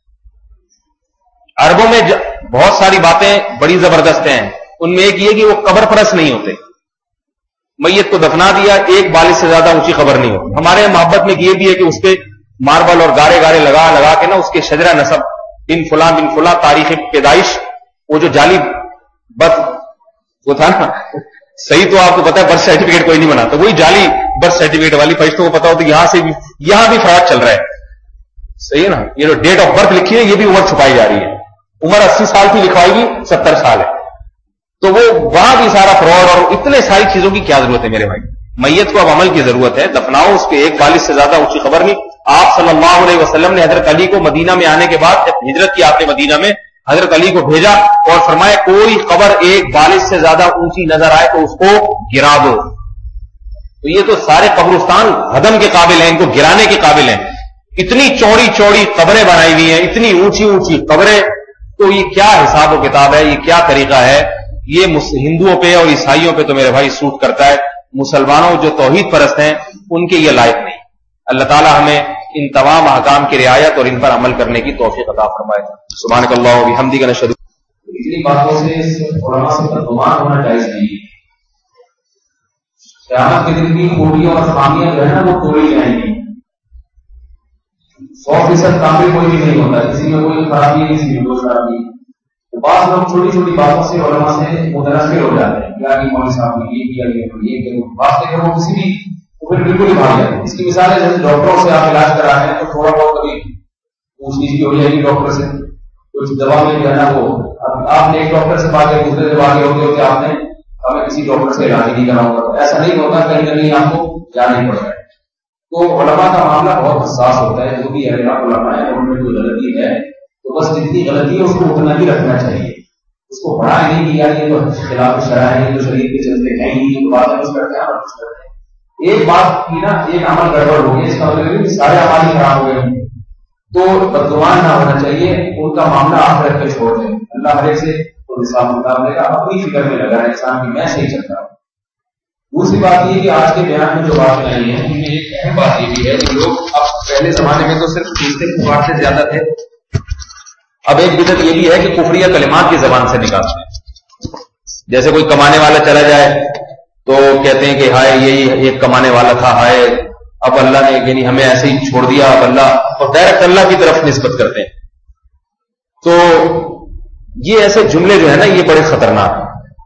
عربوں میں بہت ساری باتیں بڑی زبردست ہیں, ان میں ایک یہ کہ وہ قبر پرست نہیں ہوتے. میت کو دفنا دیا, ایک بالش سے زیادہ اونچی قبر نہیں ہوتی. ہمارے یہاں محبت میں یہ بھی ہے کہ اس پہ ماربل اور گارے گارے لگا کے نا اس کے شجرہ نسب بن فلاں تاریخ پیدائش, وہ جو جعلی برتھ وہ تھا نا, صحیح تو آپ کو پتا ہے برتھ سرٹیفکیٹ کوئی نہیں بناتا, وہی جعلی برتھ سرٹیفکیٹ والی فرشتوں کو پتا ہوتا یہاں بھی فراڈ چل رہا ہے, صحیح ہے نا. یہ جو ڈیٹ آف برتھ لکھی ہے یہ بھی عمر چھپائی جا رہی ہے, عمر 80 سال کی لکھوائی گی 70 سال ہے, تو وہ وہاں بھی سارا فراڈ اور اتنے ساری چیزوں کی کیا ضرورت ہے میرے بھائی. میت کو اب عمل کی ضرورت ہے, دفناؤ, اس کے ایک بالش سے زیادہ اونچی قبر نہیں. آپ صلی اللہ علیہ وسلم نے حضرت علی کو مدینہ میں آنے کے بعد جب ہجرت کی آپ نے مدینہ میں, حضرت علی کو بھیجا اور فرمایا کوئی قبر ایک بالش سے زیادہ اونچی نظر آئے تو اس کو گرا دو. تو یہ تو سارے قبرستان ہدم کے قابل ہیں, ان کو گرانے کے قابل ہیں. اتنی چوڑی چوڑی قبریں بنائی ہوئی ہیں, اتنی اونچی اونچی قبریں, تو یہ کیا حساب و کتاب ہے, یہ کیا طریقہ ہے؟ یہ ہندوؤں پہ اور عیسائیوں پہ تو میرے بھائی سوٹ کرتا ہے, مسلمانوں جو توحید پرست ہیں ان کے یہ لائق نہیں. اللہ تعالی ہمیں ان تمام احکام کی رعایت اور ان پر عمل کرنے کی توفیق عطا فرمائے. سبحانک اللہم و بحمدک نشہد. اتنی باتوں سے علماء سے بدگمان ہونا جائز نہیں ہے. قیامت کے دن کی خوبیاں اور خامیاں جو ہے نا وہ توڑی جائیں گی. 100% کامل کوئی بھی نہیں ہوتا, کسی میں کوئی خرابی ہے, کسی میں کوئی خرابی ہے. بعض لوگ چھوٹی چھوٹی باتوں سے علماء سے متنفر ہو جاتے ہیں, یا کہ مولوی صاحب نے یہ کیا, یہ کیا, بات لے کر وہ کسی بھی پھر بالکل ہی بھاگ جاتے ہیں. اس کی مثال ہے جیسے ڈاکٹروں سے آپ علاج کرا رہے ہیں تو تھوڑا بہت کبھی پوچھ لیجیے ہو جائے گی ڈاکٹر سے, کچھ دوا میں جو ہے نا وہ آپ نے ایک ڈاکٹر سے بات کیا, دوسرے سے بات ہوتے ہوتے آپ نے ہمیں کسی ڈاکٹر سے علاج نہیں کرا ہوگا. تو ایسا نہیں ہوتا, کہیں نہ کہیں آپ کو جانا ہی پڑتا ہے. تو علماء کا معاملہ بہت حساس ہوتا ہے. جو بھی علماء ہے ان میں کوئی غلطی ہے تو بس جتنی غلطی ہے اس کو اتنا ہی رکھنا چاہیے, اس کو بڑھا نہیں کہ یار یہ تو خلاف شرع ہے, یہ تو شریعت کے چلتے ہیں ہی, یہ بات کچھ کرتے ہیں اور کچھ کرتے ہیں. ایک بات کی نا, ایک عمل گڑبڑ ہو گئی, اس کا مطلب کہ سارے عمل ہی خراب ہو گئے, تو بدگمان نہ ہونا چاہیے. ان کا معاملہ آپ رکھ کے چھوڑ دیں, اللہ ہر ایک سے حساب کتاب لے گا. اپنی فکر میں لگا ہے انسان کی میں صحیح چلتا ہوں. دوسری بات یہ کہ آج کے بیان میں جو بات آئی ہے ان میں ایک اہم بات یہ بھی ہے کہ لوگ اب پہلے زمانے میں تو صرف تیسرے کفار سے زیادہ تھے, اب ایک بدعت یہ بھی ہے کہ کفریہ کلمات کی زبان سے نکالتے ہیں. جیسے کوئی کمانے والا چلا جائے تو کہتے ہیں کہ ہائے یہی ایک کمانے والا تھا, ہائے اب اللہ نے یعنی ہمیں ایسے ہی چھوڑ دیا, اب اللہ, اور ڈائریکٹ اللہ کی طرف نسبت کرتے ہیں. تو یہ ایسے جملے جو ہے نا یہ بڑے خطرناک ہیں.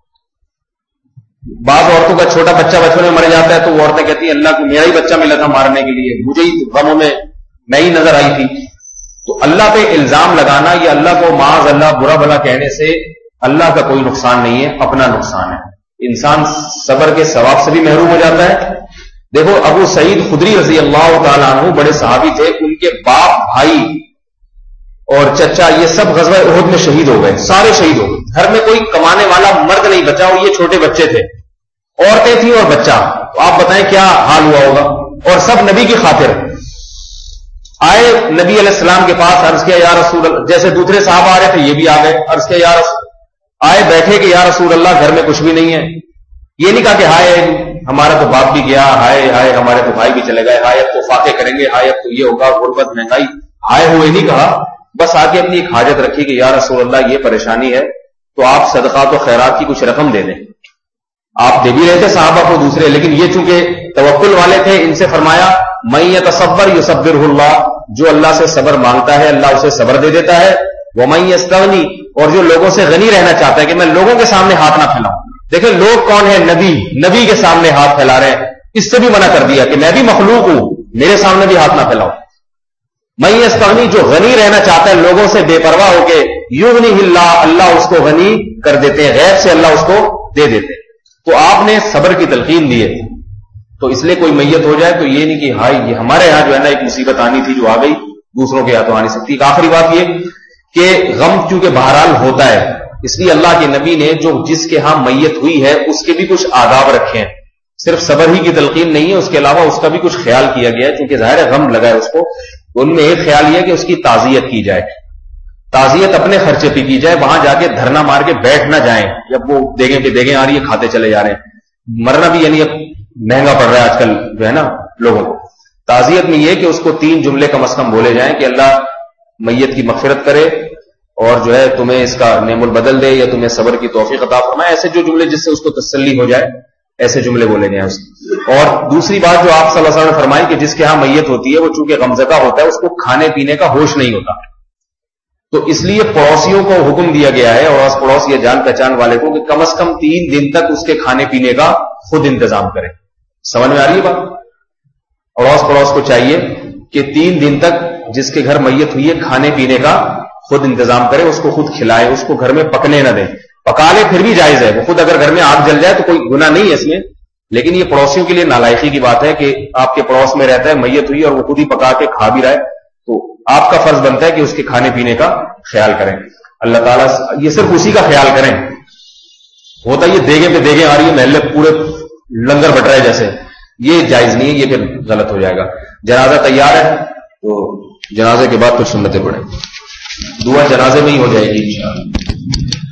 بعض عورتوں کا چھوٹا بچہ بچپن میں مر جاتا ہے تو وہ عورتیں کہتی ہیں اللہ کو میرا ہی بچہ ملا تھا مارنے کے لیے, مجھے ہی غموں میں ہی نظر آئی تھی. تو اللہ پہ الزام لگانا یا اللہ کو معاذ اللہ برا بھلا کہنے سے اللہ کا کوئی نقصان نہیں ہے, اپنا نقصان ہے. انسان صبر کے ثواب سے بھی محروم ہو جاتا ہے. دیکھو ابو سعید خدری رضی اللہ تعالیٰ عنہ بڑے صحابی تھے, ان کے باپ, بھائی اور چچا یہ سب غزوہ احد میں شہید ہو گئے, سارے شہید ہو گئے. گھر میں کوئی کمانے والا مرد نہیں بچا, اور یہ چھوٹے بچے تھے, عورتیں تھیں اور بچہ. تو آپ بتائیں کیا حال ہوا ہوگا. اور سب نبی کی خاطر آئے نبی علیہ السلام کے پاس, عرض کیا یا رسول اللہ, جیسے دوسرے صحابہ آ رہے تھے یہ بھی آ گئے, عرض کیا یا رسول, آئے بیٹھے کہ یا رسول اللہ گھر میں کچھ بھی نہیں ہے. یہ نہیں کہا کہ ہائے ہمارا تو باپ بھی گیا, ہائے ہائے ہمارے تو بھائی بھی چلے گئے, ہائے اب تو فاقے کریں گے, ہائے اب تو یہ ہوگا, غربت مہنگائی, ہائے ہوئے نہیں کہا. بس آ کے اپنی ایک حاجت رکھی کہ یا رسول اللہ یہ پریشانی ہے تو آپ صدقات و خیرات کی کچھ رقم دے دیں. آپ دے بھی رہے تھے صحابہ کو دوسرے, لیکن یہ چونکہ توکل والے تھے, ان سے فرمایا من یتصبر یصبرہ اللہ, جو اللہ سے صبر مانگتا ہے اللہ اسے صبر دے دیتا ہے. وَمَن يَسْتَغْنِ، اور جو لوگوں سے غنی رہنا چاہتا ہے کہ میں لوگوں کے سامنے ہاتھ نہ پھیلاؤں. دیکھیں لوگ کون ہیں؟ نبی کے سامنے ہاتھ پھیلا رہے ہیں. اس سے بھی منع کر دیا کہ میں بھی مخلوق ہوں، میرے سامنے بھی ہاتھ نہ پھیلاؤ. من یستغنی، جو غنی رہنا چاہتا ہے لوگوں سے بے پرواہ ہو کے، یغنیہ اللہ، اللہ اس کو غنی کر دیتے ہیں، غیب سے اللہ اس کو دے دیتے ہیں. تو آپ نے صبر کی تلقین دی ہے. تو اس لیے کوئی میت ہو جائے تو یہ نہیں کہ ہائی یہ ہمارے یہاں جو ہے نا ایک مصیبت آنی تھی جو آ گئی، دوسروں کے یہاں تو آ نہیں سکتی. ایک آخری بات یہ کہ غم چونکہ بہرحال ہوتا ہے، اس لیے اللہ کے نبی نے جو جس کے ہاں میت ہوئی ہے اس کے بھی کچھ آداب رکھے ہیں. صرف صبر ہی کی تلقین نہیں ہے، اس کے علاوہ اس کا بھی کچھ خیال کیا گیا ہے، چونکہ ظاہر ہے غم لگا ہے اس کو. ان میں ایک خیال یہ ہے کہ اس کی تعزیت کی جائے، تعزیت اپنے خرچے پہ کی جائے، وہاں جا کے دھرنا مار کے بیٹھ نہ جائیں جب وہ دیگیں پہ دیگیں آ رہی ہے کھاتے چلے جا رہے ہیں. مرنا بھی یعنی اب مہنگا پڑ رہا ہے آج کل جو ہے نا لوگوں کو. تعزیت میں یہ کہ اس کو 3 جملے کم از کم بولے جائیں کہ اللہ میت کی مغفرت کرے اور جو ہے تمہیں اس کا نعم البدل دے یا تمہیں صبر کی توفیق عطا فرمائے. ایسے جو جملے جس سے اس کو تسلی ہو جائے ایسے جملے بولے جائیں. اور دوسری بات جو آپ صلی اللہ علیہ وسلم نے فرمائی کہ جس کے ہاں میت ہوتی ہے وہ چونکہ غمزدہ ہوتا ہے، اس کو کھانے پینے کا ہوش نہیں ہوتا، تو اس لیے پڑوسیوں کو حکم دیا گیا ہے اور آس پڑوس یا جان پہچان والے کو کہ کم از کم 3 دن تک اس کے کھانے پینے کا خود انتظام کریں. سمجھ میں آ رہی ہے بات؟ اور آس پڑوس کو چاہیے کہ 3 دن تک جس کے گھر میت ہوئی ہے کھانے پینے کا خود انتظام کرے، اس کو خود کھلائے، اس کو گھر میں پکنے نہ دیں. پکا لے پھر بھی جائز ہے، وہ خود اگر گھر میں آگ جل جائے تو کوئی گناہ نہیں ہے اس میں، لیکن یہ پڑوسیوں کے لیے نالائقی کی بات ہے کہ آپ کے پڑوس میں رہتا ہے، میت ہوئی اور وہ خود ہی پکا کے کھا بھی رہا ہے، تو آپ کا فرض بنتا ہے کہ اس کے کھانے پینے کا خیال کریں. اللہ تعالیٰ یہ صرف اسی کا خیال کریں. ہوتا یہ دیگے پہ دیگے آ رہی ہے محلے پورے لنگر بٹ رہے جیسے، یہ جائز نہیں ہے، یہ پھر غلط ہو جائے گا. جنازہ تیار ہے تو جنازے کے بعد کچھ سنتیں پڑھیں. دعا جنازے میں ہی ہو جائے گی انشاءاللہ.